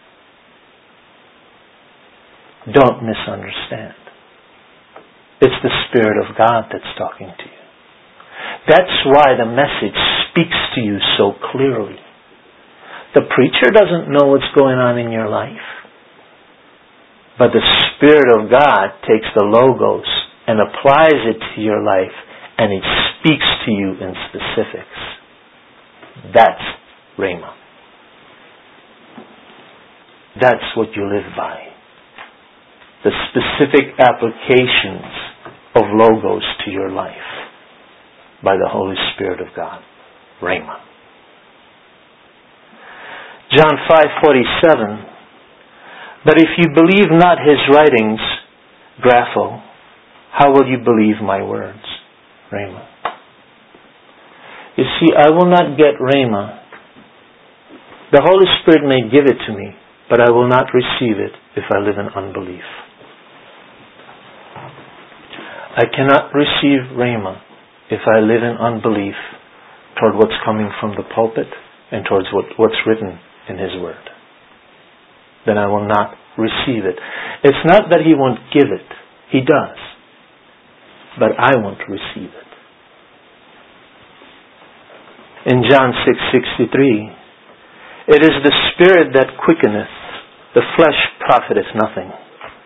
Don't misunderstand. It's the Spirit of God that's talking to you. That's why the message speaks to you so clearly. The preacher doesn't know what's going on in your life. But the Spirit of God takes the Logos and applies it to your life, and it speaks to you in specifics. That's Rhema. That's what you live by. The specific applications of Logos to your life by the Holy Spirit of God. Rhema. John 5:47. But if you believe not his writings, grapho, how will you believe my words? Rhema. You see, I will not get Rhema. The Holy Spirit may give it to me, but I will not receive it if I live in unbelief. I cannot receive Rhema if I live in unbelief toward what's coming from the pulpit and towards what's written in His Word. Then I will not receive it. It's not that He won't give it. He does. But I won't receive it. In John 6:63, it is the Spirit that quickeneth, the flesh profiteth nothing.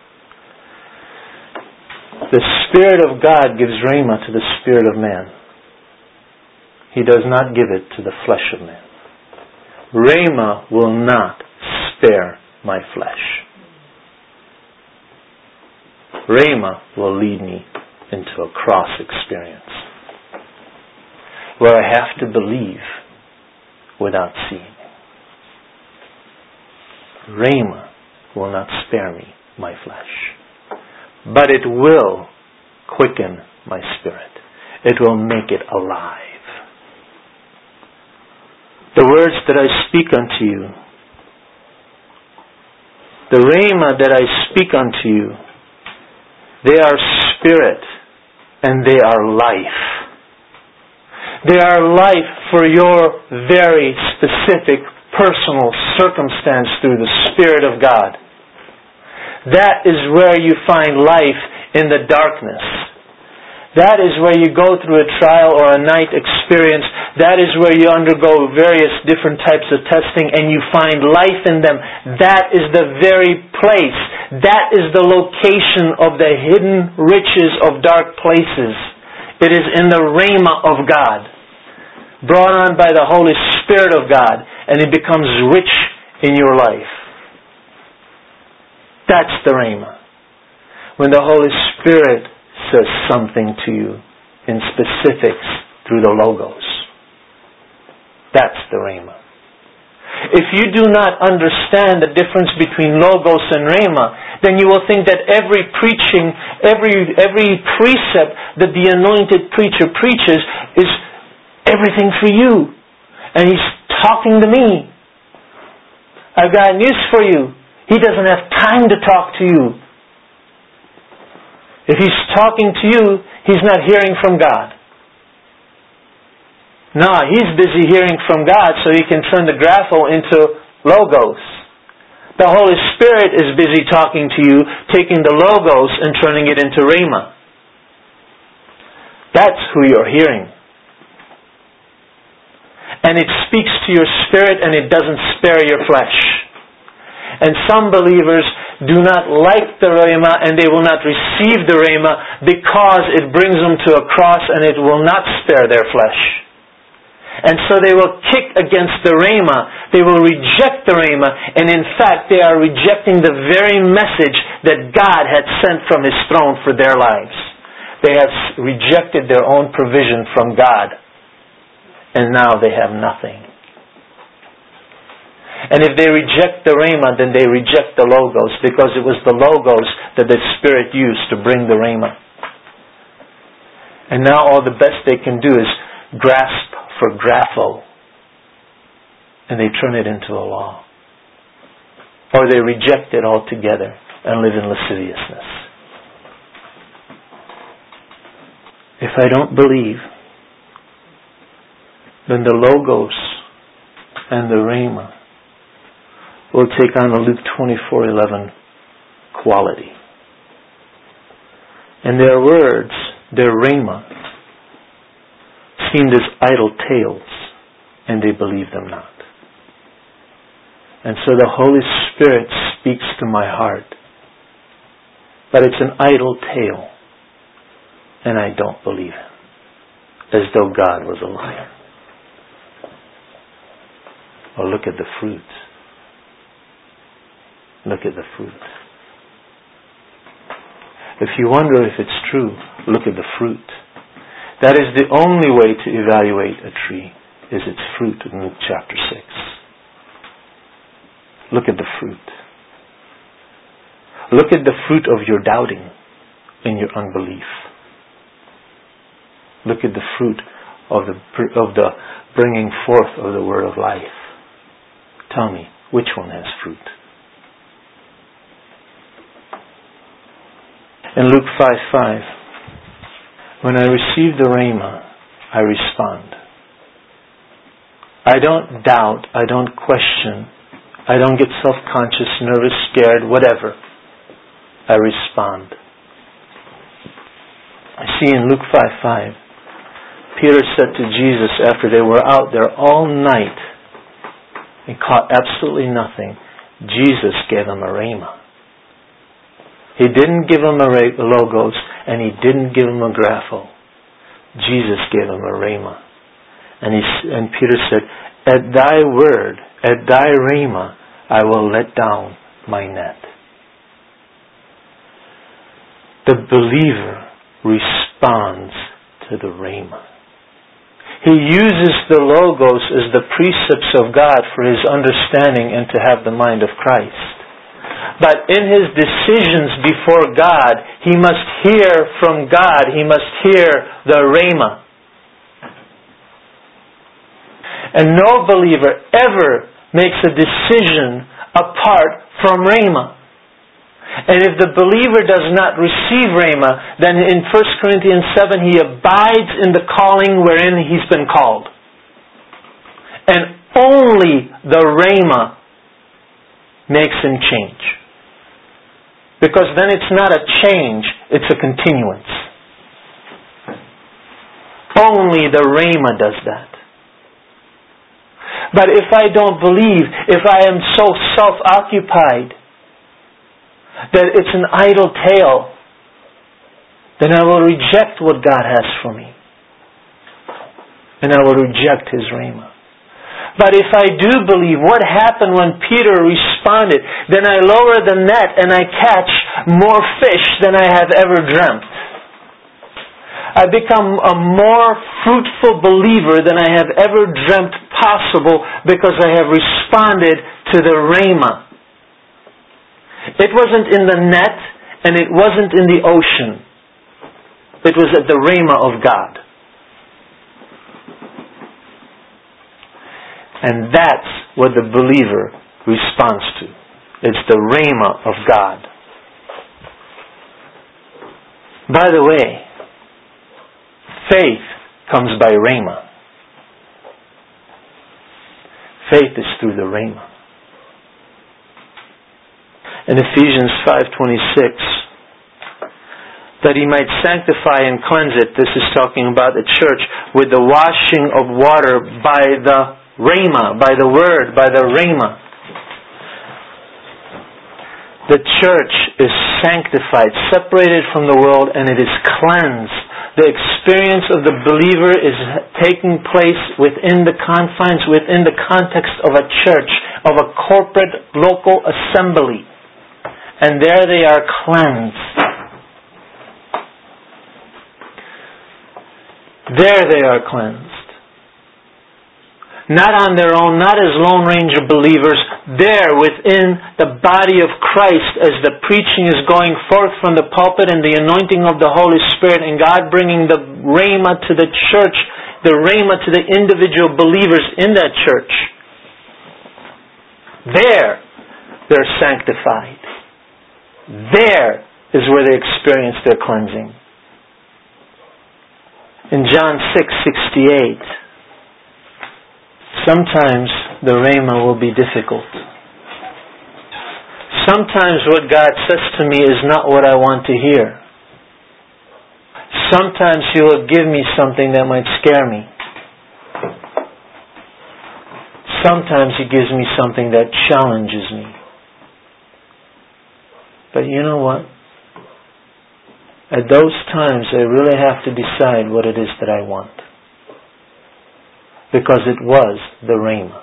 The Spirit of God gives Rhema to the spirit of man. He does not give it to the flesh of man. Rhema will not spare my flesh. Rhema will lead me into a cross experience where I have to believe without seeing. Rhema will not spare me my flesh, but it will quicken my spirit. It will make it alive. The words that I speak unto you, the Rhema that I speak unto you, they are spirit and they are life. They are life for your very specific personal circumstance through the Spirit of God. That is where you find life in the darkness. That is where you go through a trial or a night experience. That is where you undergo various different types of testing and you find life in them. That is the very place. That is the location of the hidden riches of dark places. It is in the Rhema of God, brought on by the Holy Spirit of God, and it becomes rich in your life. That's the Rhema. When the Holy Spirit says something to you in specifics through the Logos. That's the Rhema. If you do not understand the difference between Logos and Rhema, then you will think that every preaching, every precept that the anointed preacher preaches is everything for you. And he's talking to me. I've got news for you. He doesn't have time to talk to you. If he's talking to you, he's not hearing from God. No, he's busy hearing from God so he can turn the graphel into Logos. The Holy Spirit is busy talking to you, taking the Logos and turning it into Rhema. That's who you're hearing. And it speaks to your spirit and it doesn't spare your flesh. And some believers do not like the Rhema and they will not receive the Rhema because it brings them to a cross and it will not spare their flesh. And so they will kick against the Rhema. They will reject the Rhema. And in fact, they are rejecting the very message that God had sent from His throne for their lives. They have rejected their own provision from God. And now they have nothing. And if they reject the Rhema, then they reject the Logos, because it was the Logos that the Spirit used to bring the Rhema. And now all the best they can do is grasp for grapho. And they turn it into a law. Or they reject it altogether and live in lasciviousness. If I don't believe, then the Logos and the Rhema will take on a Luke 24:11 quality. And their words, their Rhema, seemed as idle tales, and they believe them not. And so the Holy Spirit speaks to my heart, but it's an idle tale, and I don't believe Him, as though God was a liar. Well, look at the fruit. Look at the fruit. If you wonder if it's true, look at the fruit. That is the only way to evaluate a tree, is its fruit in Luke chapter 6. Look at the fruit. Look at the fruit of your doubting and your unbelief. Look at the fruit of the bringing forth of the word of life. Tell me, which one has fruit? In Luke 5:5, when I receive the Rhema, I respond. I don't doubt, I don't question, I don't get self-conscious, nervous, scared, whatever. I respond. I see in Luke 5:5, Peter said to Jesus after they were out there all night and caught absolutely nothing, Jesus gave him a Rhema. He didn't give him a Logos, and He didn't give him a grapho. Jesus gave him a Rhema. And Peter said, at Thy word, at Thy Rhema, I will let down my net. The believer responds to the Rhema. He uses the Logos as the precepts of God for his understanding and to have the mind of Christ. But in his decisions before God, he must hear from God. He must hear the Rhema. And no believer ever makes a decision apart from Rhema. And if the believer does not receive Rhema, then in 1 Corinthians 7 he abides in the calling wherein he's been called. And only the Rhema makes him change. Because then it's not a change, it's a continuance. Only the Rhema does that. But if I don't believe, if I am so self-occupied that it's an idle tale, then I will reject what God has for me. And I will reject His Rhema. But if I do believe what happened when Peter responded, then I lower the net and I catch more fish than I have ever dreamt. I become a more fruitful believer than I have ever dreamt possible because I have responded to the Rhema. It wasn't in the net and it wasn't in the ocean. It was at the Rhema of God. And that's what the believer responds to. It's the Rhema of God. By the way, faith comes by Rhema. Faith is through the Rhema. In Ephesians 5:26, that He might sanctify and cleanse it, this is talking about the church, with the washing of water by the Rhema, by the Word, by the Rhema. The church is sanctified, separated from the world, and it is cleansed. The experience of the believer is taking place within the confines, within the context of a church, of a corporate local assembly. And there they are cleansed. There they are cleansed. Not on their own, not as Lone Ranger believers, there within the body of Christ as the preaching is going forth from the pulpit and the anointing of the Holy Spirit and God bringing the Rhema to the church, the Rhema to the individual believers in that church. There, they're sanctified. There is where they experience their cleansing. In John 6:68, sometimes the Rhema will be difficult. Sometimes what God says to me is not what I want to hear. Sometimes He will give me something that might scare me. Sometimes He gives me something that challenges me. But you know what? At those times I really have to decide what it is that I want. Because it was the Rhema.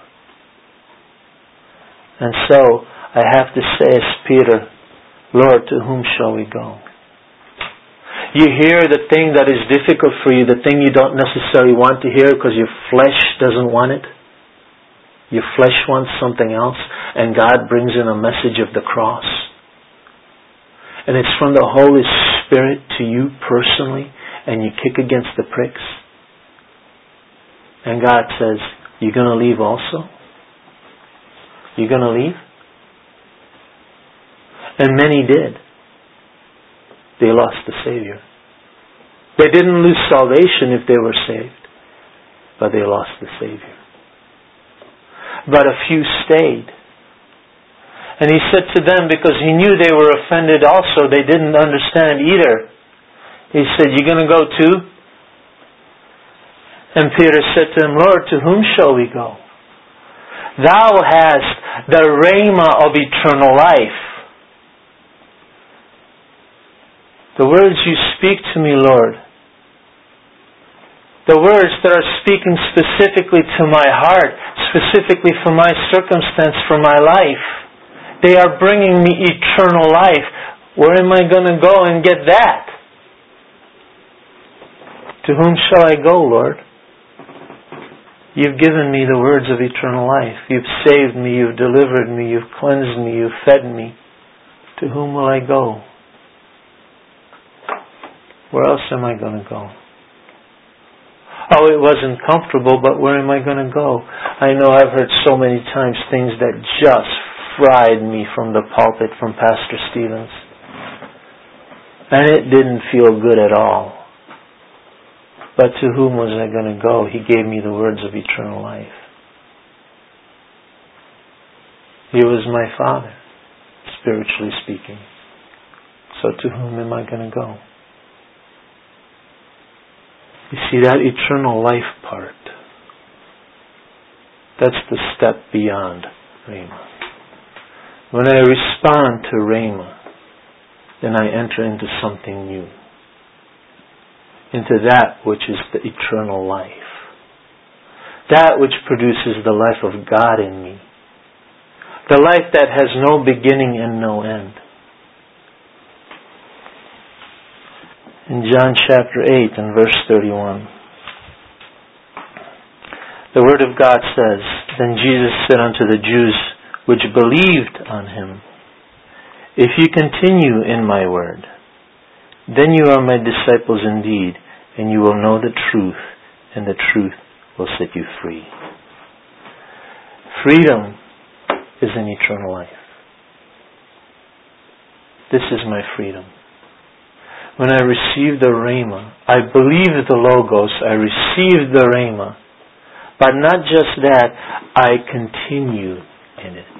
And so I have to say as Peter, Lord, to whom shall we go? You hear the thing that is difficult for you, the thing you don't necessarily want to hear because your flesh doesn't want it. Your flesh wants something else, and God brings in a message of the cross. And it's from the Holy Spirit to you personally, and you kick against the pricks. And God says, you're going to leave also? You're going to leave? And many did. They lost the Savior. They didn't lose salvation if they were saved, but they lost the Savior. But a few stayed. And He said to them, because He knew they were offended also, they didn't understand either. He said, you're going to go too? And Peter said to him, Lord, to whom shall we go? Thou hast the Rhema of eternal life. The words you speak to me, Lord, the words that are speaking specifically to my heart, specifically for my circumstance, for my life, they are bringing me eternal life. Where am I going to go and get that? To whom shall I go, Lord? You've given me the words of eternal life. You've saved me. You've delivered me. You've cleansed me. You've fed me. To whom will I go? Where else am I going to go? Oh, it wasn't comfortable, but where am I going to go? I know I've heard so many times things that just fried me from the pulpit from Pastor Stevens. And it didn't feel good at all. But to whom was I going to go? He gave me the words of eternal life. He was my Father, spiritually speaking. So to whom am I going to go? You see, that eternal life part, that's the step beyond Rhema. When I respond to Rhema, then I enter into something new. Into that which is the eternal life. That which produces the life of God in me. The life that has no beginning and no end. In John chapter 8 and verse 31, the Word of God says, Then Jesus said unto the Jews which believed on Him, If you continue in my word, then you are my disciples indeed, and you will know the truth, and the truth will set you free. Freedom is an eternal life. This is my freedom. When I receive the Rhema, I believe the Logos, I receive the Rhema, but not just that, I continue in it.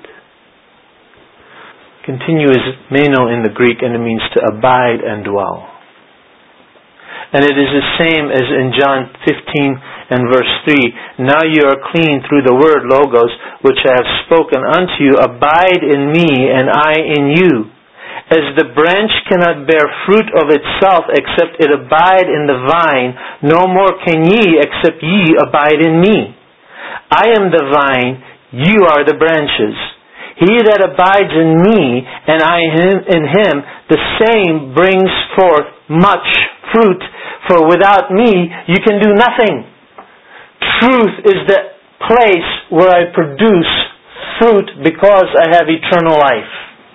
Continue is meno in the Greek, and it means to abide and dwell. And it is the same as in John 15 and verse 3. Now you are clean through the word Logos, which I have spoken unto you. Abide in me, and I in you. As the branch cannot bear fruit of itself except it abide in the vine, no more can ye except ye abide in me. I am the vine, you are the branches. He that abides in me, and I in him, the same brings forth much fruit. For without me, you can do nothing. Truth is the place where I produce fruit because I have eternal life.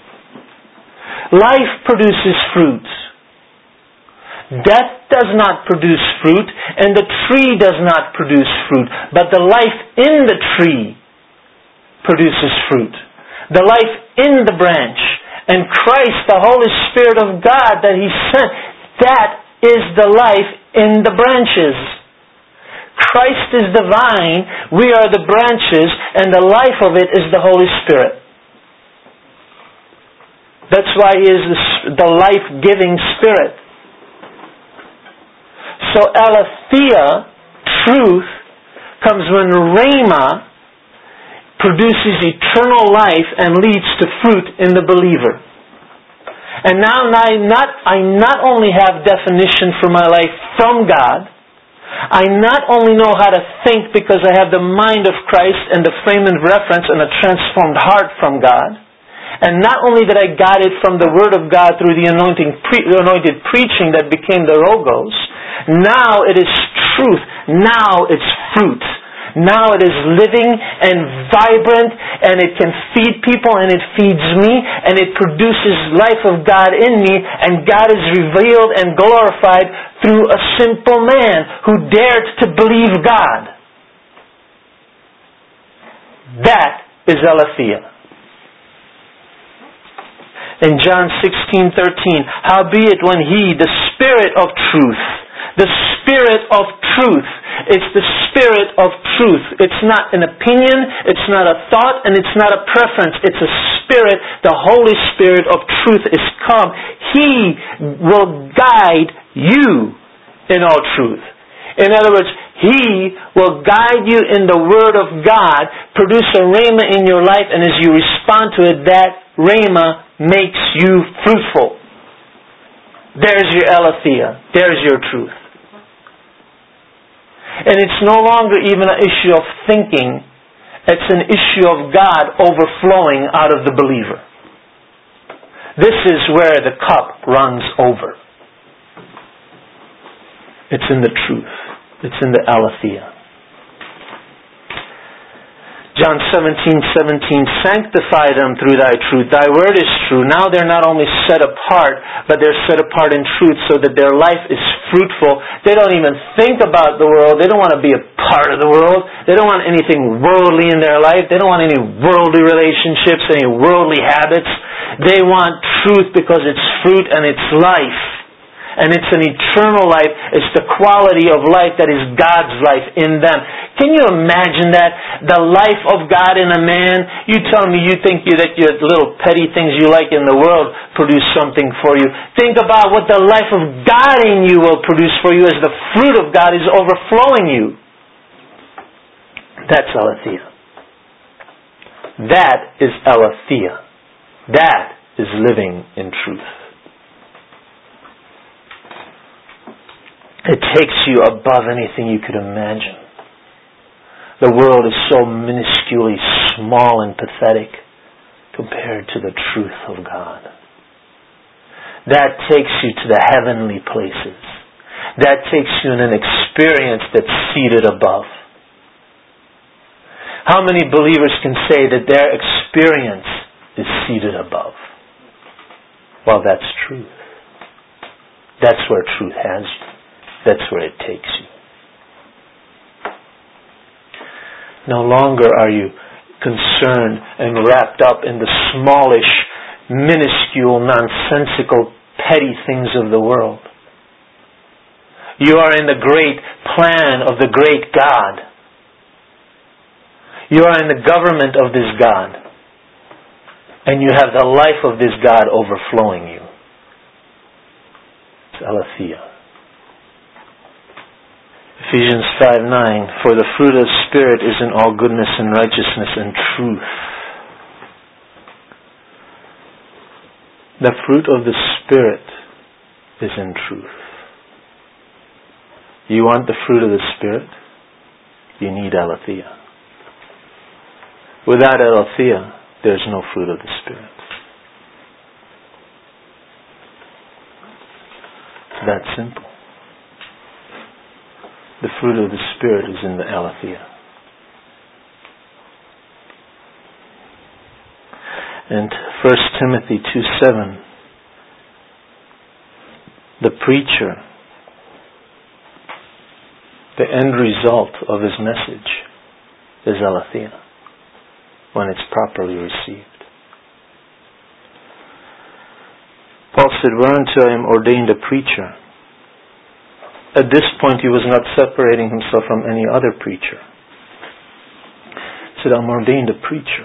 Life produces fruit. Death does not produce fruit, and the tree does not produce fruit. But the life in the tree produces fruit. The life in the branch. And Christ, the Holy Spirit of God that He sent, that is the life in the branches. Christ is the vine, we are the branches, and the life of it is the Holy Spirit. That's why He is the life-giving Spirit. So aletheia, truth, comes when Rhema produces eternal life and leads to fruit in the believer. And now I not only have definition for my life from God, I not only know how to think because I have the mind of Christ and the frame of reference and a transformed heart from God, and not only that I got it from the Word of God through the anointed preaching that became the Logos, now it is truth, now it's fruit. Now it is living and vibrant, and it can feed people, and it feeds me, and it produces life of God in me, and God is revealed and glorified through a simple man who dared to believe God. That is aletheia. In John 16:13, howbeit when He, the Spirit of truth, it's the Spirit of truth. It's not an opinion, it's not a thought, and it's not a preference. It's a Spirit. The Holy Spirit of truth is come. He will guide you in all truth. In other words, He will guide you in the Word of God, produce a rhema in your life, and as you respond to it, that rhema makes you fruitful. There's your aletheia. There's your truth. And it's no longer even an issue of thinking. It's an issue of God overflowing out of the believer. This is where the cup runs over. It's in the truth. It's in the aletheia. John 17:17, sanctify them through thy truth. Thy word is true. Now they're not only set apart, but they're set apart in truth so that their life is fruitful. They don't even think about the world. They don't want to be a part of the world. They don't want anything worldly in their life. They don't want any worldly relationships, any worldly habits. They want truth because it's fruit and it's life. And it's an eternal life. It's the quality of life that is God's life in them. Can you imagine that? The life of God in a man? You tell me you think that your little petty things you like in the world produce something for you. Think about what the life of God in you will produce for you as the fruit of God is overflowing you. That's aletheia. That is aletheia. That is living in truth. It takes you above anything you could imagine. The world is so minusculely small and pathetic compared to the truth of God. That takes you to the heavenly places. That takes you in an experience that's seated above. How many believers can say that their experience is seated above? Well, that's truth. That's where truth has you. That's where it takes you. No longer are you concerned and wrapped up in the smallish, minuscule, nonsensical, petty things of the world. You are in the great plan of the great God. You are in the government of this God. And you have the life of this God overflowing you. It's aletheia. Ephesians 5:9, for the fruit of the Spirit is in all goodness and righteousness and truth. The fruit of the Spirit is in truth. You want the fruit of the Spirit? You need aletheia. Without aletheia, there's no fruit of the Spirit. It's that simple. The fruit of the Spirit is in the aletheia. And 1 Timothy 2:7, the preacher, the end result of his message is aletheia when it's properly received. Paul said, whereunto I am ordained a preacher. At this point, he was not separating himself from any other preacher. He said, I'm ordained a preacher.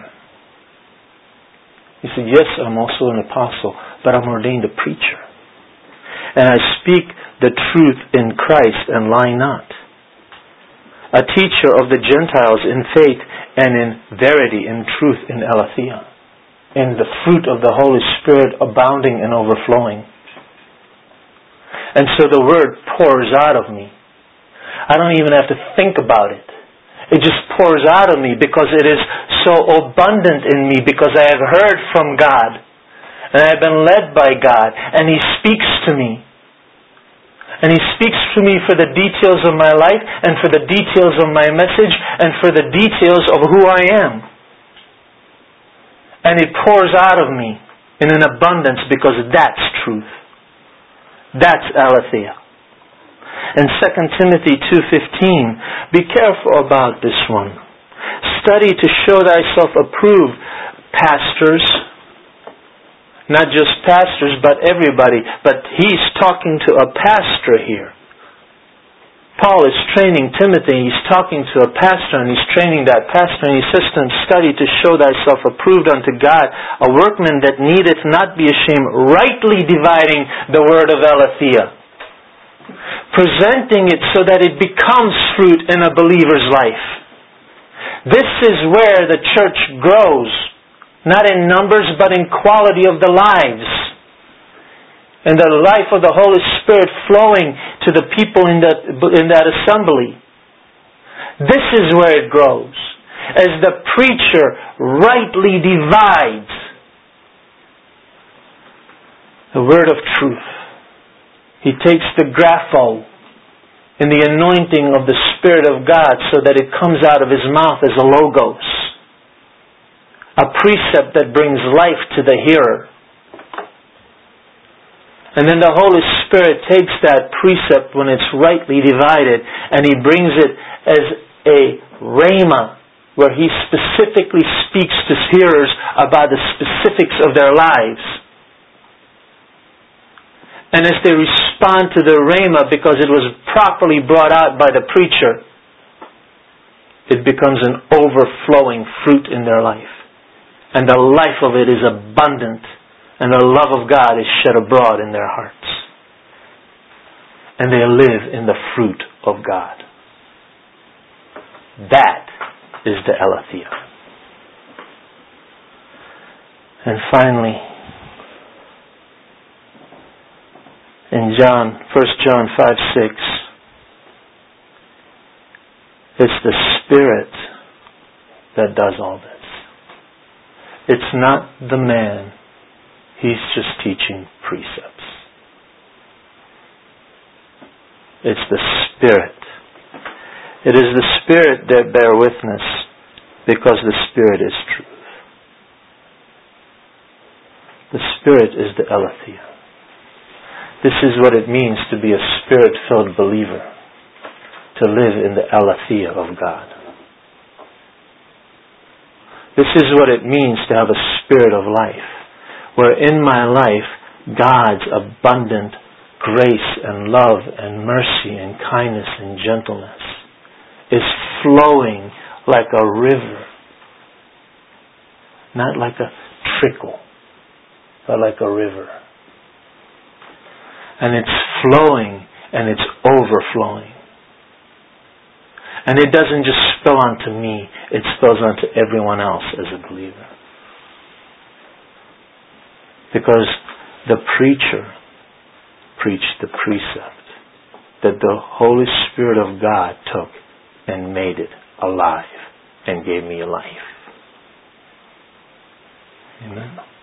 He said, yes, I'm also an apostle, but I'm ordained a preacher. And I speak the truth in Christ and lie not. A teacher of the Gentiles in faith and in verity, in truth, in aletheia. In the fruit of the Holy Spirit abounding and overflowing. And so the Word pours out of me. I don't even have to think about it. It just pours out of me because it is so abundant in me, because I have heard from God. And I have been led by God. And He speaks to me. And He speaks to me for the details of my life, and for the details of my message, and for the details of who I am. And it pours out of me in an abundance because that's truth. That's aletheia. And 2 Timothy 2:15, be careful about this one. Study to show thyself approved, pastors. Not just pastors, but everybody. But he's talking to a pastor here. Paul is training Timothy. He's talking to a pastor, and he's training that pastor. And he says to him, study to show thyself approved unto God, a workman that needeth not be ashamed, rightly dividing the word of aletheia. Presenting it so that it becomes fruit in a believer's life. This is where the church grows. Not in numbers, but in quality of the lives. And the life of the Holy Spirit flowing to the people in that assembly. This is where it grows. As the preacher rightly divides The word of truth. He takes the grapho in the anointing of the Spirit of God so that it comes out of His mouth as a logos. A precept that brings life to the hearer. And then the Holy Spirit takes that precept when it's rightly divided and He brings it as a rhema, where He specifically speaks to hearers about the specifics of their lives. And as they respond to the rhema because it was properly brought out by the preacher, it becomes an overflowing fruit in their life. And the life of it is abundant, and the love of God is shed abroad in their hearts. And they live in the fruit of God. That is the aletheia. And finally, in 1 John 5:6, it's the Spirit that does all this. It's not the man. He's just teaching precepts. It's the Spirit. It is the Spirit that bear witness, because the Spirit is truth. The Spirit is the aletheia. This is what it means to be a Spirit-filled believer, to live in the aletheia of God. This is what it means to have a spirit of life, where in my life God's abundant grace and love and mercy and kindness and gentleness is flowing like a river, not like a trickle, but like a river. And it's flowing and it's overflowing. And it doesn't just spill onto me, it spills onto everyone else as a believer. Because the preacher preached the precept that the Holy Spirit of God took and made it alive and gave me life. Amen.